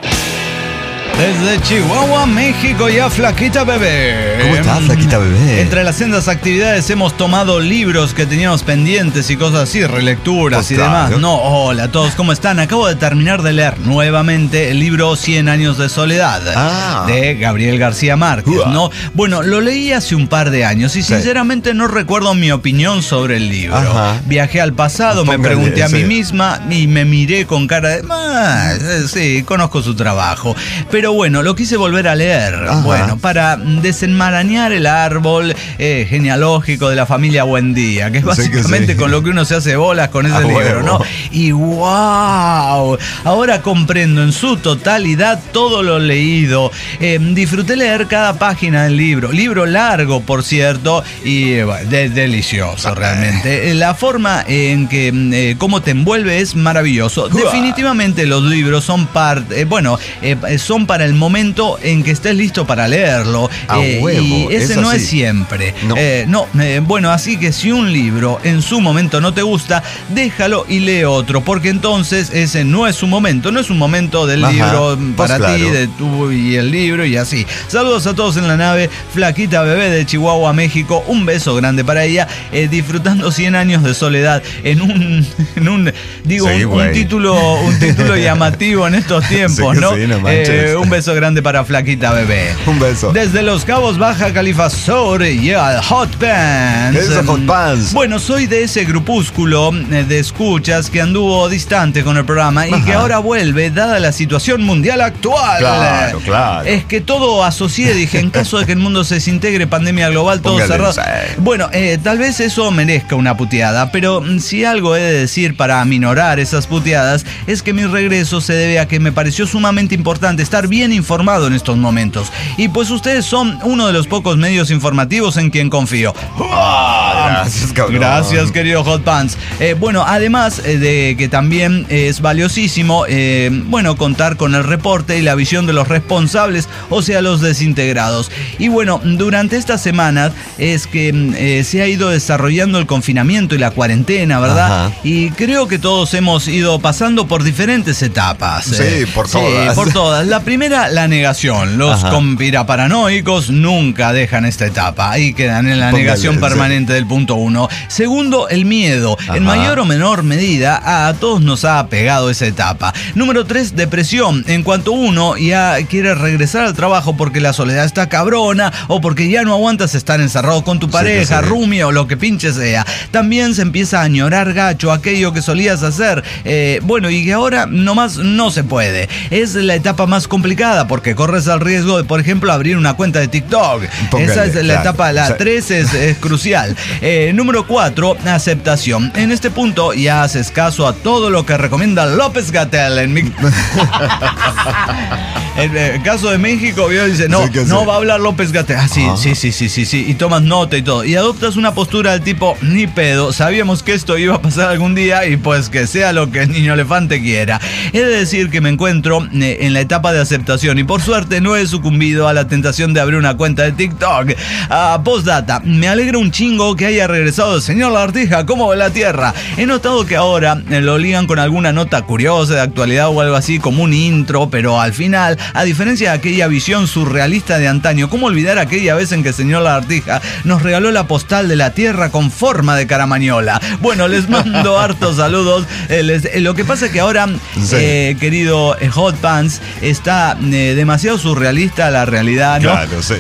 Desde Chihuahua, México, ya Flaquita Bebé. ¿Cómo estás, Flaquita Bebé? Entre las sendas actividades hemos tomado libros que teníamos pendientes y cosas así, relecturas pues y claro. demás. No, hola a todos, ¿cómo están? Acabo de terminar de leer nuevamente el libro cien años de soledad ah. de Gabriel García Márquez, uh. ¿no? Bueno, lo leí hace un par de años y sinceramente sí. no recuerdo mi opinión sobre el libro. Ajá. Viajé al pasado, Póngale, me pregunté a sí. mí misma y me miré con cara de... Ah, sí, conozco su trabajo. Pero bueno, lo quise volver a leer, Ajá. bueno, para desenmarañar el árbol eh, genealógico de la familia Buendía, que es básicamente sí que sí. con lo que uno se hace bolas con ese a libro, huevo. ¿no? Y wow, ahora comprendo en su totalidad todo lo leído. Eh, disfruté leer cada página del libro, libro largo, por cierto, y bueno, de, delicioso realmente. La forma en que, eh, cómo te envuelve es maravilloso. Definitivamente los libros son parte, eh, bueno, eh, son para el momento en que estés listo para leerlo. A eh, huevo, y ese es no así. es siempre. No, eh, no eh, bueno, así que si un libro en su momento no te gusta, déjalo y lee otro, porque entonces ese no es su momento, no es un momento del Ajá, libro para pues ti, claro. de tú y el libro y así. Saludos a todos en la nave, Flaquita Bebé de Chihuahua, México, un beso grande para ella, eh, disfrutando cien años de soledad en un, en un digo, sí, un, un título, un título llamativo en estos tiempos, sí ¿no? Sí, no eh, un beso grande para Flaquita Bebé. Un beso. Desde Los Cabos, Baja California Sur, llega yeah, Hot Pants. ¿Qué es Hot Pants? Bueno, soy de ese grupúsculo de escuchas que anduvo distante con el programa Ajá. y que ahora vuelve, dada la situación mundial actual. Claro, claro. Es que todo asocié, dije, en caso de que el mundo se desintegre, pandemia global, todo Póngale, cerrado. Sí. Bueno, eh, tal vez eso merezca una puteada, pero si algo he de decir para aminorar esas puteadas, es que mi regreso se debe a que me pareció sumamente importante estar bien informado en estos momentos. Y pues ustedes son uno de los pocos medios informativos en quien confío. Ah, gracias, cabrón. Gracias, querido Hot Pants. Eh, bueno, además eh, de que también es valiosísimo, eh, bueno, contar con el reporte y la visión de los responsables, o sea, los desintegrados. Y bueno, durante estas semanas es que eh, se ha ido desarrollando el confinamiento y la cuarentena, ¿verdad? Ajá. Y creo que todos hemos ido pasando por diferentes etapas. Sí, eh. por todas. Sí, por todas. La primera, la negación. Los Ajá. conspiraparanoicos nunca dejan esta etapa. Ahí quedan en la Póngale, negación permanente sí. del punto uno. Segundo, el miedo. Ajá. En mayor o menor medida, a todos nos ha pegado esa etapa. Número tres, depresión. En cuanto uno ya quiere regresar al trabajo porque la soledad está cabrona o porque ya no aguantas estar encerrado con tu pareja, sí, sí. roomie o lo que pinche sea. También se empieza a añorar gacho aquello que solías hacer. Eh, bueno, y que ahora nomás no se puede. Es la etapa más complicada porque corres el riesgo de, por ejemplo, abrir una cuenta de TikTok. Póngale, esa es la claro. etapa, la o sea, tres es, es crucial. Eh, número cuatro, aceptación. En este punto ya haces caso a todo lo que recomienda López-Gatell en mi... En el caso de México, yo dice, no, sí no sí. va a hablar López-Gatell. Ah, sí, ah. sí, sí, sí, sí, sí. Y tomas nota y todo. Y adoptas una postura del tipo, ni pedo, sabíamos que esto iba a pasar algún día y pues que sea lo que el niño elefante quiera. He de decir que me encuentro eh, en la etapa de aceptación y por suerte no he sucumbido a la tentación de abrir una cuenta de TikTok. Uh, postdata, me alegra un chingo que que haya regresado el señor Lagartija, ¿cómo va la Tierra? He notado que ahora eh, lo ligan con alguna nota curiosa de actualidad o algo así, como un intro, pero al final, a diferencia de aquella visión surrealista de antaño, ¿cómo olvidar aquella vez en que el señor Lagartija nos regaló la postal de la Tierra con forma de caramañola? Bueno, les mando hartos saludos. Eh, les, eh, lo que pasa es que ahora, sí. eh, querido eh, Hot Pants, está eh, demasiado surrealista la realidad, ¿no? Claro, sí.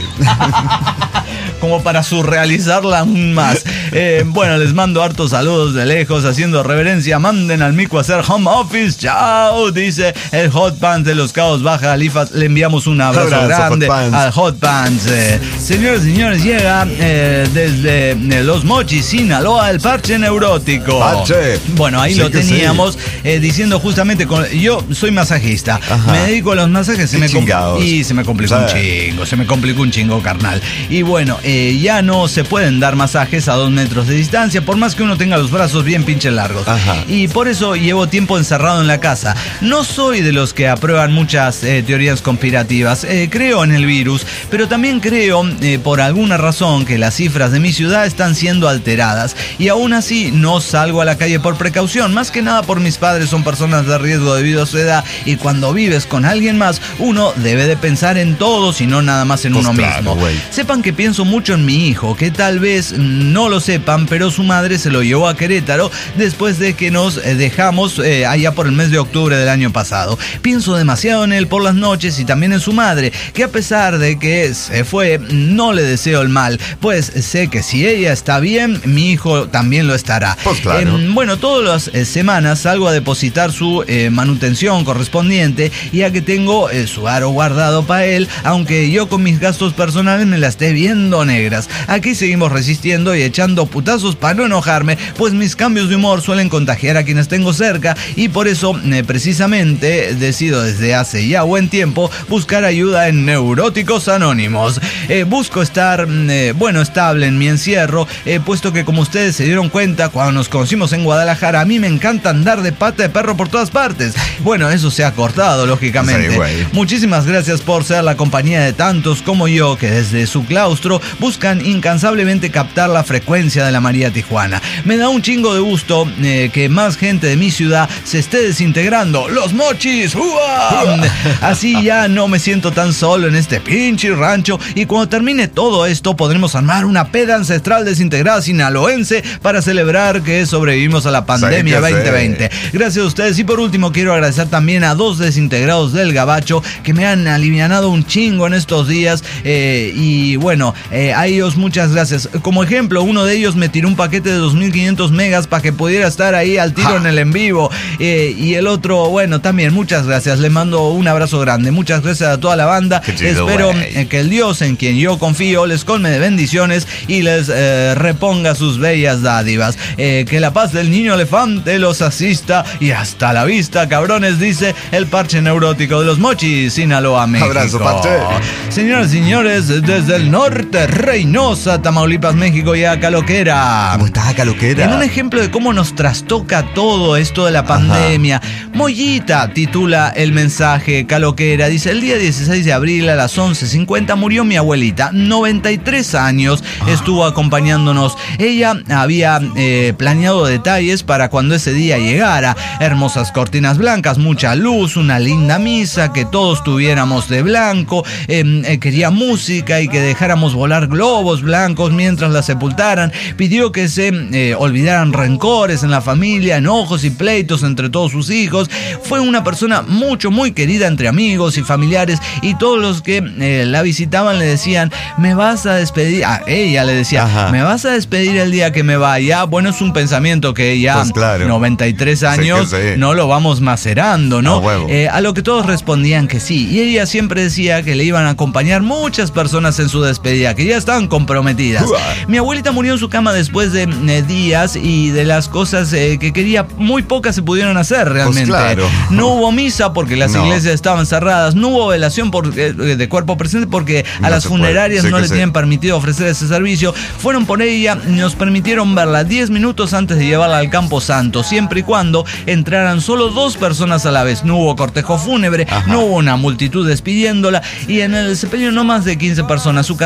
Como para surrealizarla aún más. Eh, bueno, les mando hartos saludos de lejos, haciendo reverencia. Manden al mico a hacer home office. Chao, dice el Hot Pants de los Cabos Baja Alifas. Le enviamos un abrazo, abrazo grande Hot al Hot Pants. Eh, señores y señores, llega eh, desde eh, Los Mochis, Sinaloa, el parche neurótico. Parche. Bueno, ahí sí lo teníamos, sí. eh, diciendo justamente, con, yo soy masajista. Ajá. Me dedico a los masajes se me chingados. Y se me complicó sí. un chingo, se me complicó un chingo, carnal. Y bueno, eh, ya no se pueden dar masajes a dos metros de distancia, por más que uno tenga los brazos bien pinches largos. Ajá. Y por eso llevo tiempo encerrado en la casa. No soy de los que aprueban muchas eh, teorías conspirativas. Eh, creo en el virus, pero también creo, eh, por alguna razón, que las cifras de mi ciudad están siendo alteradas. Y aún así no salgo a la calle por precaución. Más que nada por mis padres, son personas de riesgo debido a su edad. Y cuando vives con alguien más, uno debe de pensar en todos y no nada más en pues uno claro, mismo. Wey. Sepan que pienso mucho en mi hijo, que tal vez no lo sepan, pero su madre se lo llevó a Querétaro después de que nos dejamos eh, allá por el mes de octubre del año pasado. Pienso demasiado en él por las noches y también en su madre, que a pesar de que se fue, no le deseo el mal, pues sé que si ella está bien, mi hijo también lo estará. Pues claro. Eh, bueno, todas las eh, semanas salgo a depositar su eh, manutención correspondiente, ya que tengo eh, su aro guardado para él, aunque yo con mis gastos personales me la esté viendo negras. Aquí seguimos resistiendo y echando putazos para no enojarme, pues mis cambios de humor suelen contagiar a quienes tengo cerca, y por eso eh, precisamente decido desde hace ya buen tiempo buscar ayuda en Neuróticos Anónimos. Eh, busco estar, eh, bueno, estable en mi encierro, eh, puesto que, como ustedes se dieron cuenta cuando nos conocimos en Guadalajara, a mí me encanta andar de pata de perro por todas partes. Bueno, eso se ha cortado, lógicamente. Sí, muchísimas gracias por ser la compañía de tantos como yo que desde su claustro buscan incansablemente captar la frecuencia de la María Tijuana. Me da un chingo de gusto eh, que más gente de mi ciudad se esté desintegrando. ¡Los Mochis! ¡Uah! Así ya no me siento tan solo en este pinche rancho, y cuando termine todo esto podremos armar una peda ancestral desintegrada sinaloense para celebrar que sobrevivimos a la pandemia veinte veinte. Gracias a ustedes, y por último quiero agradecer también a dos desintegrados del Gabacho que me han alivianado un chingo en estos días, eh, y bueno, eh, a ellos muchas gracias. Como ejemplo, uno de ellos me tiró un paquete de dos mil quinientos megas para que pudiera estar ahí al tiro ja. en el en vivo, eh, y el otro, bueno, también muchas gracias. Le mando un abrazo grande, muchas gracias a toda la banda. Chido, espero eh, que el Dios en quien yo confío les colme de bendiciones y les eh, reponga sus bellas dádivas. Eh, que la paz del niño elefante los asista, y hasta la vista, cabrones, dice el parche neurótico de Los Mochis, Sinaloa, México. Abrazo, parche. Señoras y señores, desde el norte, Reynosa, Tamaulipas, México, y a Caloquera. ¿Cómo estás, Caloquera? En un ejemplo de cómo nos trastoca todo esto de la pandemia. Ajá. Mollita titula el mensaje Caloquera. Dice: el día dieciséis de abril a las once cincuenta murió mi abuelita, noventa y tres años, ah. estuvo acompañándonos. Ella había eh, planeado detalles para cuando ese día llegara: hermosas cortinas blancas, mucha luz, una linda misa, que todos tuviéramos de blanco, eh, eh, quería música y que dejáramos volar globos blancos mientras la sepultaran. Pidió que se eh, olvidaran rencores en la familia, enojos y pleitos entre todos sus hijos. Fue una persona mucho, muy querida entre amigos y familiares, y todos los que eh, la visitaban le decían: me vas a despedir. A ella le decía: Ajá. me vas a despedir el día que me vaya. Bueno, es un pensamiento que ya pues claro. noventa y tres años sí sí. no lo vamos macerando, ¿no? A, eh, a lo que todos respondían que sí, y ella siempre decía que le iban a acompañar muchas personas en su despedida, que ya estaban comprometidas. Uah. Mi abuelita murió en su cama después de eh, días, y de las cosas eh, que quería, muy pocas se pudieron hacer realmente. Pues claro. No hubo misa porque las no. iglesias estaban cerradas, no hubo velación por, eh, de cuerpo presente porque a no las funerarias sí no le sí. tienen permitido ofrecer ese servicio. Fueron por ella y nos permitieron verla diez minutos antes de llevarla al Campo Santo, siempre y cuando entraran solo dos personas a la vez. No hubo cortejo fúnebre, Ajá. no hubo una multitud despidiéndola, y en el sepelio no más de quince personas. Su canción favorita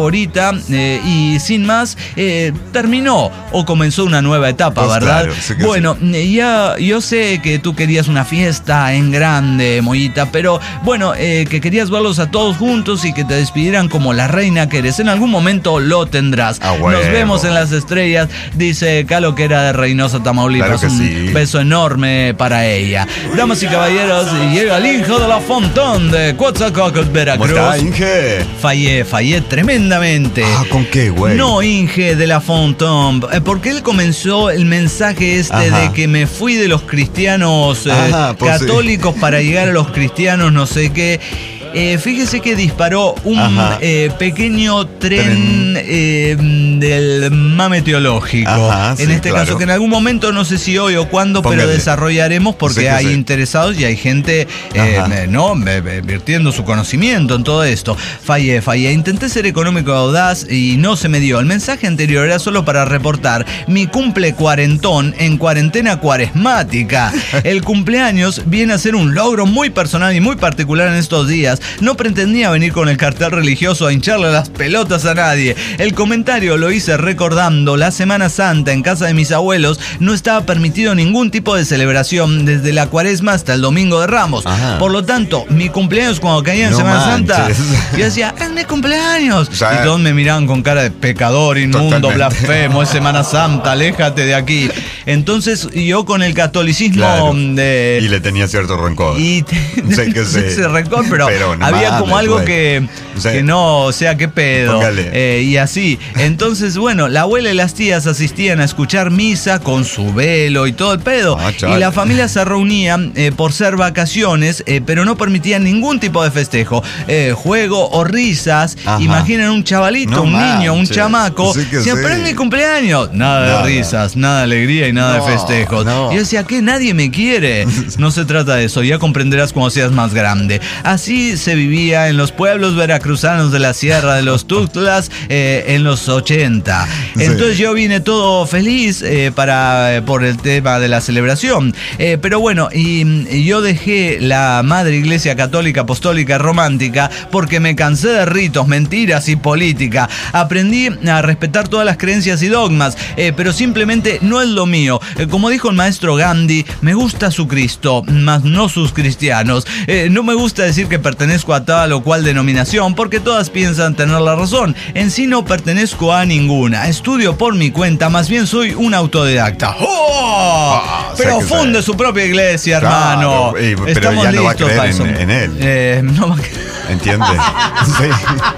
favorita eh, y sin más eh, terminó o comenzó una nueva etapa, pues ¿verdad? Claro, sí que bueno, sí. ya yo sé que tú querías una fiesta en grande, Mollita, pero bueno, eh, que querías verlos a todos juntos y que te despidieran como la reina que eres. En algún momento lo tendrás. Ah, Nos vemos en las estrellas, dice Calo, que era de Reynosa, Tamaulipas. Claro que Un sí. beso enorme para ella. Damas y caballeros, llega el Inge de la Fontón de Coatzacoalcos, Veracruz. ¿Cómo está, Inge? Fallé, fallé tremendamente. Ah, ¿con qué, güey? No, Inge de la Fontón, eh, porque él comenzó el mensaje este Ajá. de que me fui de los cristianos eh, Ajá, pues católicos sí. para llegar a los cristianos, no sé qué. Eh, fíjese que disparó un eh, pequeño tren, tren. Eh, del mame teológico. Ajá, en sí, este claro. caso, que en algún momento, no sé si hoy o cuándo, Póngale. pero desarrollaremos porque Sí, hay sí. interesados y hay gente eh, no vertiendo su conocimiento en todo esto. Fallé, fallé. Intenté ser económico audaz y no se me dio. El mensaje anterior era solo para reportar mi cumple cuarentón en cuarentena cuaresmática. El cumpleaños viene a ser un logro muy personal y muy particular en estos días. No pretendía venir con el cartel religioso a hincharle las pelotas a nadie. El comentario lo hice recordando la Semana Santa en casa de mis abuelos. No estaba permitido ningún tipo de celebración desde la cuaresma hasta el domingo de Ramos. Ajá. Por lo tanto, mi cumpleaños cuando caía en No Semana manches. Santa, yo decía, es mi cumpleaños. O sea, y todos me miraban con cara de pecador, inmundo, totalmente. blasfemo, es Semana Santa, aléjate de aquí. Entonces yo con el catolicismo Claro. de... Y le tenía cierto rencor. Y te- Sé que sé. ese rencor, pero, Pero no había como mames, algo güey. que, Sí. que no, o sea, qué pedo. Póngale. Eh, y así. Entonces, bueno, la abuela y las tías asistían a escuchar misa con su velo y todo el pedo. Ah, chale. Y la familia se reunía eh, por ser vacaciones, eh, pero no permitían ningún tipo de festejo. Eh, juego o risas. Ajá. Imaginen un chavalito, No un niño, un manches. chamaco. Sí que Siempre sí. es mi cumpleaños. Nada de Nada. risas, nada de alegría y nada No, de festejos. no. Y yo decía, ¿qué? Nadie me quiere. No se trata de eso, ya comprenderás cuando seas más grande. Así se vivía en los pueblos veracruzanos de la Sierra de los Tuxtlas eh, en los ochenta. Sí. Entonces yo vine todo feliz eh, para, eh, por el tema de la celebración. Eh, pero bueno, y, y yo dejé la madre iglesia católica, apostólica, romántica, porque me cansé de ritos, mentiras y política. Aprendí a respetar todas las creencias y dogmas, eh, pero simplemente no es lo mío. Eh, como dijo el maestro Gandhi, me gusta su Cristo, mas no sus cristianos. Eh, no me gusta decir que pertenezco a tal o cual denominación, porque todas piensan tener la razón. En sí no pertenezco a ninguna. Estudio por mi cuenta, más bien soy un autodidacta. ¡Oh! Ah, pero sé que funde sé. su propia iglesia, Claro, hermano. y- pero Estamos ya no va a listos creer para eso. en- en él. Eh, no va a creer. ¿Entiende? Sí.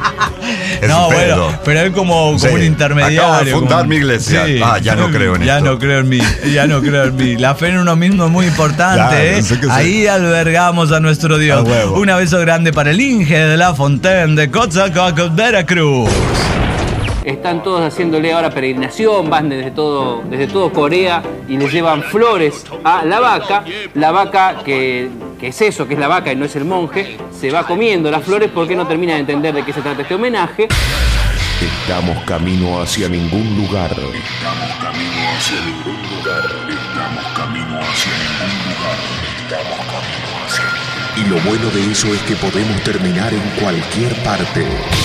Es No, un pedo. bueno, pero él como, como Sí. un intermediario. Acabo de fundar como- mi iglesia. Sí. Ah, ya no creo en Ya esto. no creo en mí, ya no creo en mí. La fe en uno mismo es muy importante, Claro, ¿eh? sé que sí. Ahí albergamos a nuestro Dios. A huevo. Un beso grande para el Inge de la Fontaine de Coatzacoalcos, Veracruz. Están todos haciéndole ahora peregrinación, van desde todo, desde todo Corea y les llevan flores a la vaca. La vaca, que, que es eso, que es la vaca y no es el monje, se va comiendo las flores porque no termina de entender de qué se trata este homenaje. Estamos camino hacia ningún lugar. Estamos camino hacia ningún lugar. Estamos camino hacia ningún lugar. Estamos camino hacia ningún lugar. Y lo bueno de eso es que podemos terminar en cualquier parte.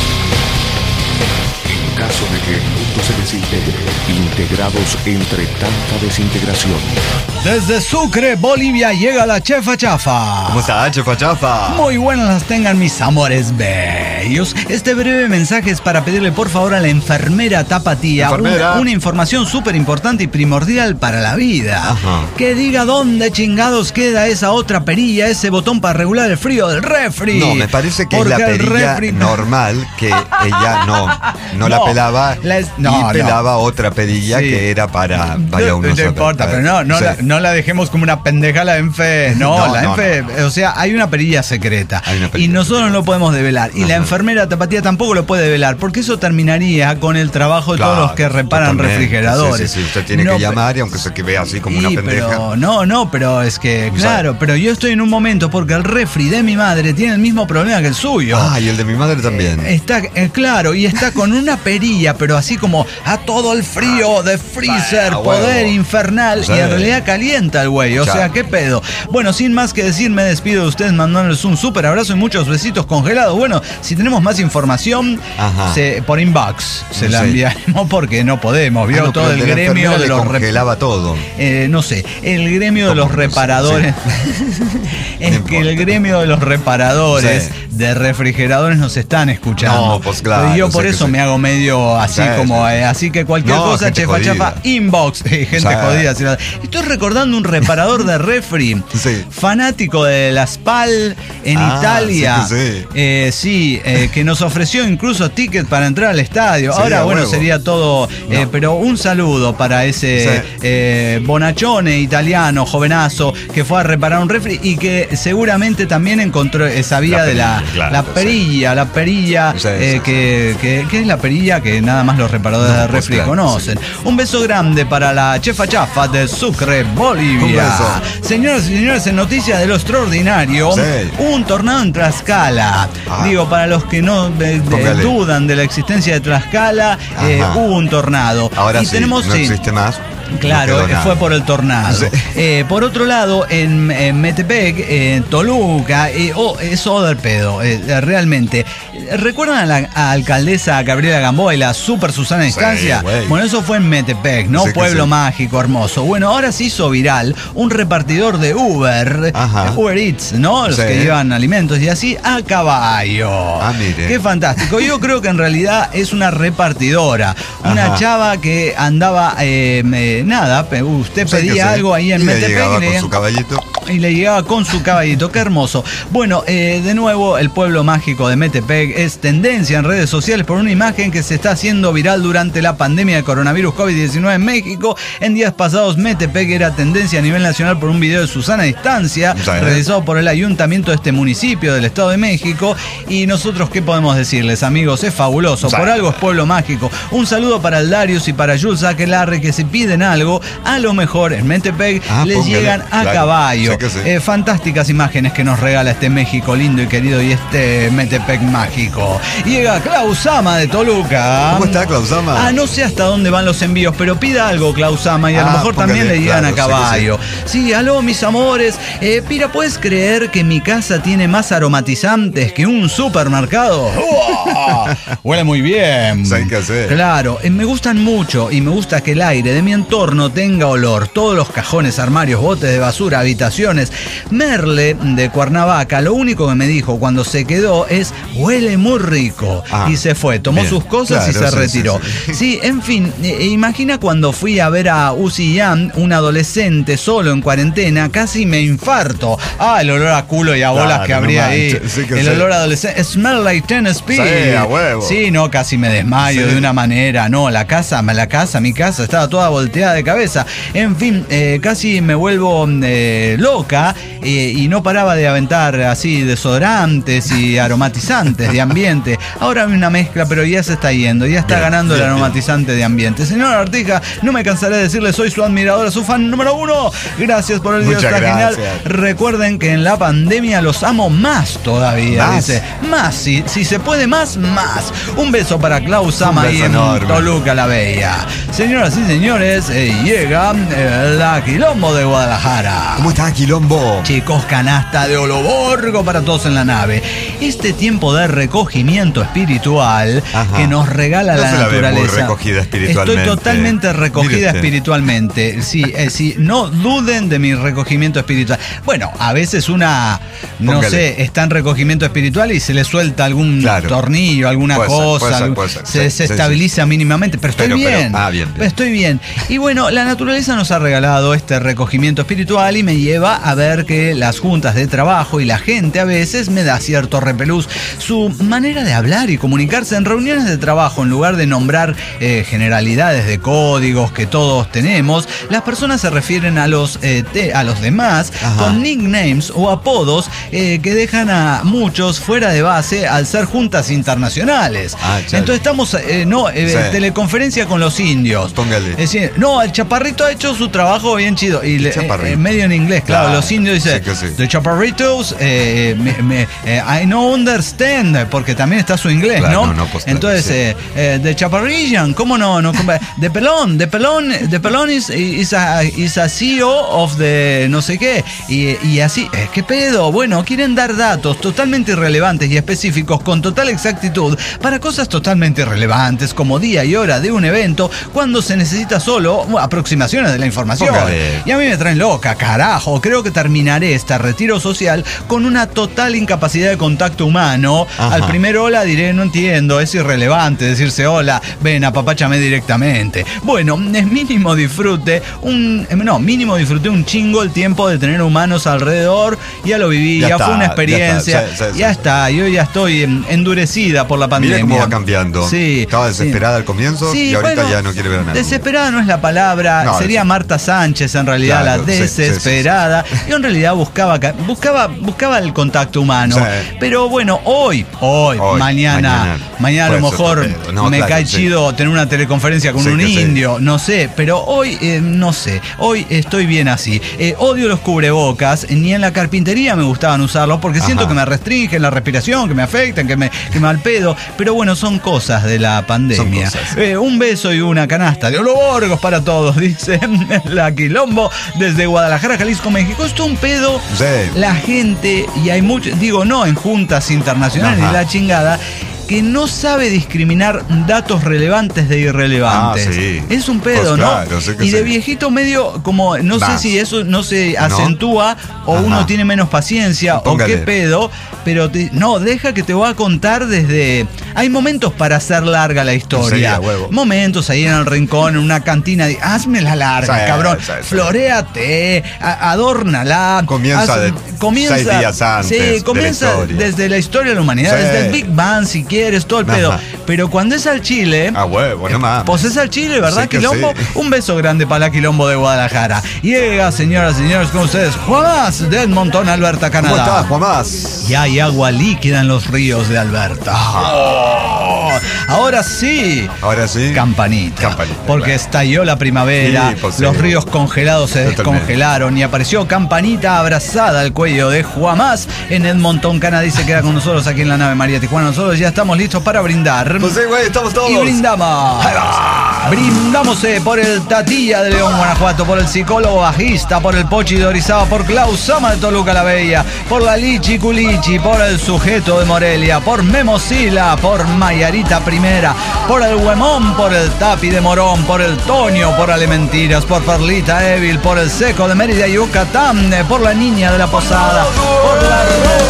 En caso de que el mundo se desintegre, integrados entre tanta desintegración. Desde Sucre, Bolivia, llega la Chefa Chafa. ¿Cómo está, Chefa Chafa? Muy buenas las tengan mis amores bellos. Este breve mensaje es para pedirle por favor a la enfermera Tapatía Enfermera. Una, una información súper importante y primordial para la vida. Ajá. Que diga dónde chingados queda esa otra perilla, ese botón para regular el frío del refri. No, me parece que Porque es la el perilla refri- normal que ella no, no, la No, pelaba la es- no, y no. pelaba otra perilla Sí. que era para vaya no, uno no sabe. importa, pero no, no, Sí. la, no la dejemos como una pendeja la Enfe. No, No, la no, Enfe, o sea, hay una perilla secreta. Hay una perilla y nosotros no lo podemos develar. Y la Ajá. enfermera Tapatía tampoco lo puede develar, porque eso terminaría con el trabajo de Claro, todos los que reparan totalmente. refrigeradores. Sí, sí, sí, usted tiene No, que pe- llamar y aunque se que vea así como Sí, una pendeja. pero no, no, pero es que, O sea, claro, pero yo estoy en un momento porque el refri de mi madre tiene el mismo problema que el suyo. Ah, y el de mi madre también. Está, eh, claro, y está con una perilla, pero así como a todo el frío de freezer, Ah, huevo. poder infernal, Sí. y en realidad calienta calienta el güey, o Claro. sea, qué pedo. Bueno, sin más que decir, me despido de ustedes mandándoles un súper abrazo y muchos besitos congelados. Bueno, si tenemos más información, se, por inbox se la Sí. enviaremos porque no podemos. Vio Ah, no, todo pero el de la gremio enfermera de le los rep- congelaba todo. Eh, no sé, el gremio de ¿Cómo los no sé? reparadores. Es No que el importa. gremio de los reparadores Sí. de refrigeradores nos están escuchando. No, pues claro, Y yo sé por que eso sí. me hago medio así Sí, como, sí, sí. eh, así que cualquier No, cosa, gente chefa jodida. chafa, inbox, eh, gente Sí. jodida. si la- Estoy recordando un reparador de refri, Sí. fanático de la SPAL en Ah, Italia. sí que sí. Eh, sí, eh, que nos ofreció incluso ticket para entrar al estadio. Sí, Ahora, a bueno, huevo. sería todo, eh, pero un saludo para ese Sí. eh, bonachone italiano, jovenazo, que fue a reparar un refri y que seguramente también encontró, eh, sabía La de la, perilla, claro, la sí. perilla, la perilla, Sí, eh, sí, que, que- que es la perilla que nada más los reparadores No, de pues, refri claro, conocen. Un beso grande para la chefa chafa de Sucre, Bolivia. Un beso. Señoras y señores, en noticias de lo extraordinario, Sí. hubo un tornado en Tlaxcala. Ah. Digo, para los que no de- de- Póngale. dudan de la existencia de Tlaxcala, eh, Ajá. hubo un tornado. Ahora y sí, tenemos, no sí, existe más. Claro, no eh, quedó fue nada. por el tornado. Sí. Eh, por otro lado, en, en Metepec, en Toluca, eh, oh, es todo el pedo, eh, realmente. ¿Recuerdan a la a alcaldesa Gabriela Gamboa y la super Susana Distancia? güey. Bueno, eso fue en Metepec, ¿no? Sí que Pueblo sí. mágico, hermoso. Bueno, ahora se hizo viral un repartidor de Uber, Ajá. eh, Uber Eats, ¿no? Los Sí. que llevan alimentos y así, a caballo. Ah, mire. Qué fantástico. Yo creo que en realidad es una repartidora, una Ajá. chava que andaba, eh, eh, nada, pe- usted Sí que pedía sí. algo ahí en Y le Metepec llegaba y le- con su caballito. y le llegaba con su caballito, qué hermoso. Bueno, eh, de nuevo, el pueblo mágico de Metepec es tendencia en redes sociales por una imagen que se está haciendo viral durante la pandemia de coronavirus COVID diecinueve en México. En días pasados, Metepec era tendencia a nivel nacional por un video de Susana Distancia, Sí. realizado por el ayuntamiento de este municipio del Estado de México. Y nosotros, ¿qué podemos decirles, amigos? Es fabuloso, Sí. por algo es pueblo mágico. Un saludo para el Darius y para Jules Aquelarre, que si piden algo, a lo mejor en Metepec Ah, les póngale. llegan a Claro, caballo. sé que sí. Eh, fantásticas imágenes que nos regala este México lindo y querido y este Metepec mágico. Llega Klausama de Toluca. ¿Cómo está, Klausama? Ah, no sé hasta dónde van los envíos, pero pida algo, Klausama, y a lo Ah, mejor póngale, también le llegan claro, a sé que caballo. Sí, aló, mis amores. Eh, Pira, ¿puedes creer que mi casa tiene más aromatizantes que un supermercado? ¡Uah! Huele muy bien. Sí, hay que hacer. Claro, eh, me gustan mucho y me gusta que el aire de mi entorno tenga olor. Todos los cajones, armarios, botes de basura, habitaciones. Merle de Cuernavaca, lo único que me dijo cuando se quedó es huele muy rico. Ah, y se fue, tomó bien. sus cosas y Claro, se sí, retiró. sí, Sí, sí. en fin, eh, imagina cuando fui a ver a Uzi Yan, un adolescente solo en cuarentena, casi me infarto. Ah, el olor a culo y a bolas Claro, que no habría ahí. manches, sí que el sí. olor adolescente. Smell like ten speed. Sí, a huevo. Sí, no, casi me desmayo Sí. de una manera. No, la casa, la casa, mi casa estaba toda volteada de cabeza. En fin, eh, casi me vuelvo eh, loca eh, y no paraba de aventar así desodorantes y aromatizantes de ambiente. Ahora hay una mezcla, pero ya se está yendo, ya está Bien, ganando bien, el aromatizante de ambiente. Señora Artija, no me cansaré de decirle, soy su admiradora, su fan número uno. Gracias por el video, Muchas está genial. gracias. Recuerden que en la pandemia los amo más todavía. ¿Más? Dice, más, si, si se puede más, más. Un beso para Klaus Sama Un ahí beso en enorme. Toluca la Bella. Señoras y señores, eh, llega eh, la Quilombo de Guadalajara. ¿Cómo está, Quilombo? Chicos, canasta de Oloborgo para todos en la nave. Este tiempo de recogimiento espiritual Ajá. que nos regala No la se la ve muy naturaleza. recogida espiritualmente. Estoy totalmente recogida Mire usted. espiritualmente. Sí, eh, sí, no duden de mi recogimiento espiritual. Bueno, a veces una, no Póngale. sé, está en recogimiento espiritual y se le suelta algún Claro. tornillo, alguna Puede ser, cosa, puede ser, algo- puede ser. se, Sí, se sí, estabiliza mínimamente, pero estoy Pero, pero, bien. ah, bien, bien. Estoy bien. Y bueno, la naturaleza nos ha regalado este recogimiento espiritual y me lleva a ver que las juntas de trabajo y la gente a veces me da cierto repelús. Su manera de hablar y comunicarse en reuniones de trabajo, en lugar de nombrar eh, generalidades de códigos que todos tenemos, las personas se refieren a los, eh, te- a los demás Ajá. con nicknames o apodos eh, que dejan a muchos fuera de base al ser juntas internacionales. Ah, chale. Entonces estamos, eh, no, eh, Sí. teleconferencia con los indios. Póngale. Es decir, no, no, el chaparrito ha hecho su trabajo bien chido. Y le, eh, medio en inglés, claro. claro. Los indios dicen, sí sí. The chaparritos, eh, me, me, eh, I no understand, porque también está su inglés, claro, ¿no? no, no Entonces, sí. eh, eh, The chaparrillan, ¿cómo no? no the pelón, the pelón, the pelón is, is, a, is a C E O of the no sé qué. Y, y así, eh, ¿qué pedo? Bueno, quieren dar datos totalmente irrelevantes y específicos con total exactitud para cosas totalmente irrelevantes como día y hora de un evento cuando se necesita solo bueno, aproximaciones de la información. Póngale. Y a mí me traen loca, carajo. Creo que terminaré este retiro social con una total incapacidad de contacto humano. Ajá. Al primer hola diré, no entiendo, es irrelevante decirse hola, ven, apapáchame directamente. Bueno, es mínimo disfrute, un no, mínimo disfruté un chingo el tiempo de tener humanos alrededor, ya lo viví, ya, ya está, fue una experiencia, ya está, ya, ya, ya está, yo ya estoy endurecida por la pandemia. Mira cómo va cambiando. Sí, estaba desesperada sí. al comienzo sí, y ahorita bueno, ya no quiere ver a nadie. Desesperada no es la palabra, no, sería Marta Sánchez en realidad, claro, la desesperada. Sí, sí, sí. Yo en realidad buscaba, buscaba, buscaba el contacto humano. Sí. Pero bueno, hoy, hoy, hoy mañana, mañana, mañana a lo mejor no, me claro, cae sí. chido tener una teleconferencia con sí, un indio, sí. no sé, pero hoy eh, no sé, hoy estoy bien así. Eh, odio los cubrebocas, ni en la carpintería me gustaban usarlos porque Ajá. siento que me restringen la respiración, que me afectan, que me, que me malpedo, pero bueno, son cosas de la pandemia. Eh, un beso y una canasta de Oloborgos para todos, dice la Quilombo desde Guadalajara, Jalisco, México. Esto es un pedo, sí. la gente, y hay mucho, digo, no en juntas internacionales ni la chingada, que no sabe discriminar datos relevantes de irrelevantes. Ah, sí. Es un pedo, pues claro, ¿no? Sé que y de sí. viejito medio como, no Vas. sé si eso no se acentúa ¿No? o Ajá. uno tiene menos paciencia Póngale. o qué pedo, pero te, no, deja que te voy a contar desde... Hay momentos para hacer larga la historia. Sí, momentos ahí en el rincón, en una cantina, de, hazme la larga, sí, cabrón. Sí, sí. Floréate, a, adórnala. Comienza, haz, de comienza seis días antes Sí, comienza de la desde la historia de la humanidad, sí. desde el Big Bang, si quieres, todo el pedo. Ajá. Pero cuando es al Chile... Ah, huevo, no mames. Pues es al Chile, ¿verdad, sí Quilombo? Sí. Un beso grande para la Quilombo de Guadalajara. Llega, señoras y señores, con ustedes, Juanás de Edmonton, Alberta, Canadá. ¿Cómo estás, Juanás? Ya hay agua líquida en los ríos de Alberta. Oh, ahora sí. Ahora sí. Campanita. Campanita. Porque claro. estalló la primavera, sí, pues los sí. ríos congelados se Totalmente. descongelaron y apareció Campanita abrazada al cuello de Juanás en Edmonton, Canadá, y se queda con nosotros aquí en la nave María Tijuana. Nosotros ya estamos listos para brindar. Pues sí, güey, estamos todos. Y brindamos. Brindamos eh, por el Tatilla de León, Guanajuato, por el psicólogo bajista, por el Pochi de Orizaba, por Klaus Sama de Toluca la Bella, por la Lichi Culichi, por el Sujeto de Morelia, por Memosila, por Mayarita Primera, por el Huemón, por el Tapi de Morón, por el Toño, por Alementiras, por Perlita Evil, por el Seco de Mérida, Yucatán, por la Niña de la Posada, por la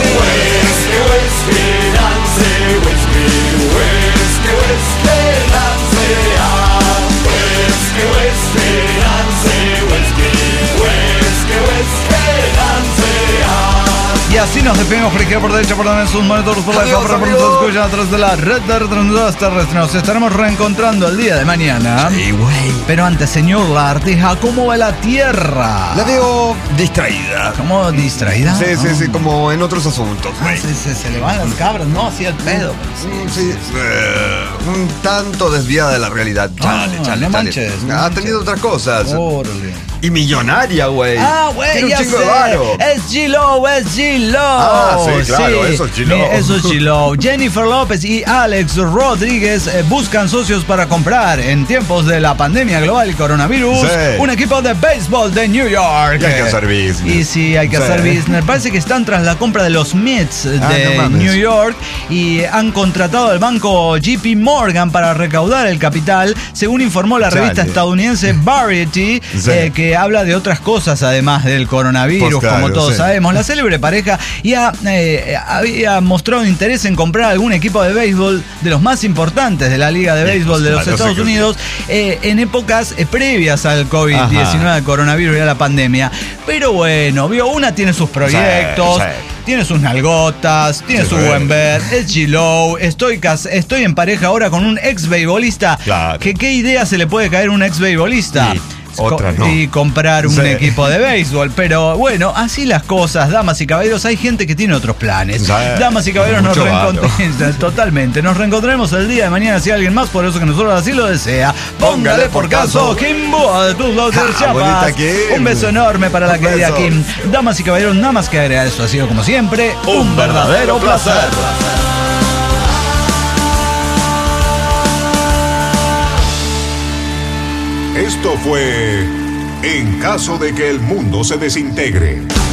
Y así nos despedimos por izquierda, por derecha, por donde sus monitores, por la cámara, por nos escuchan a través de la red de retransmisoras terrestres. Nos estaremos reencontrando el día de mañana. Sí, güey. Pero antes, señor La Artija, ¿cómo va la Tierra? La veo distraída. ¿Cómo distraída? Sí, sí, sí, como en otros asuntos, güey. Ah, sí, sí, se le van las cabras, ¿no? Así el pedo. Sí, sí, sí. Uh, un tanto desviada de la realidad. Chale, ah, chale, no chale. manches. No ha manches. tenido otras cosas. Órale. Y millonaria, güey. Ah, güey, ya sé. Es G-Lo, es G-Lo. Ah, sí, claro, sí. eso es G-Lo. Eso es G-Lo. Jennifer López y Alex Rodríguez eh, buscan socios para comprar en tiempos de la pandemia global y coronavirus sí. un equipo de béisbol de New York. Y hay que hacer business. Y sí, hay que sí. hacer business. Parece que están tras la compra de los Mets de ah, no New York y han contratado al banco J P Morgan para recaudar el capital, según informó la revista Chale. estadounidense Variety, sí. eh, que habla de otras cosas además del coronavirus, pues claro, como todos sí. sabemos. La célebre pareja ya eh, había mostrado interés en comprar algún equipo de béisbol de los más importantes de la Liga de Béisbol sí, de los claro, Estados Unidos eh, en épocas eh, previas al COVID diecinueve, al coronavirus y a la pandemia. Pero bueno, vio, una tiene sus proyectos. Sí, sí. Tiene sus nalgotas, tiene sí, su buen ver, es G-Lo, estoy, estoy en pareja ahora con un ex beisbolista. Claro. ¿Qué idea se le puede caer a un ex beisbolista? Sí. otras no. Y comprar un Sí. equipo de béisbol. Pero bueno, así las cosas, damas y caballeros. Hay gente que tiene otros planes. Sí. Damas y caballeros, nos Mucho varo. reencontraremos. Totalmente. Nos reencontraremos el día de mañana si alguien más poderoso que nosotros así lo desea. Póngale por caso, Kimbo de tus dos Ja, Chiapas. bonita Kim. Un beso enorme para la Un querida beso. Kim. Damas y caballeros, nada más que agregar. Esto ha sido como siempre un verdadero placer. Esto fue En caso de que el mundo se desintegre.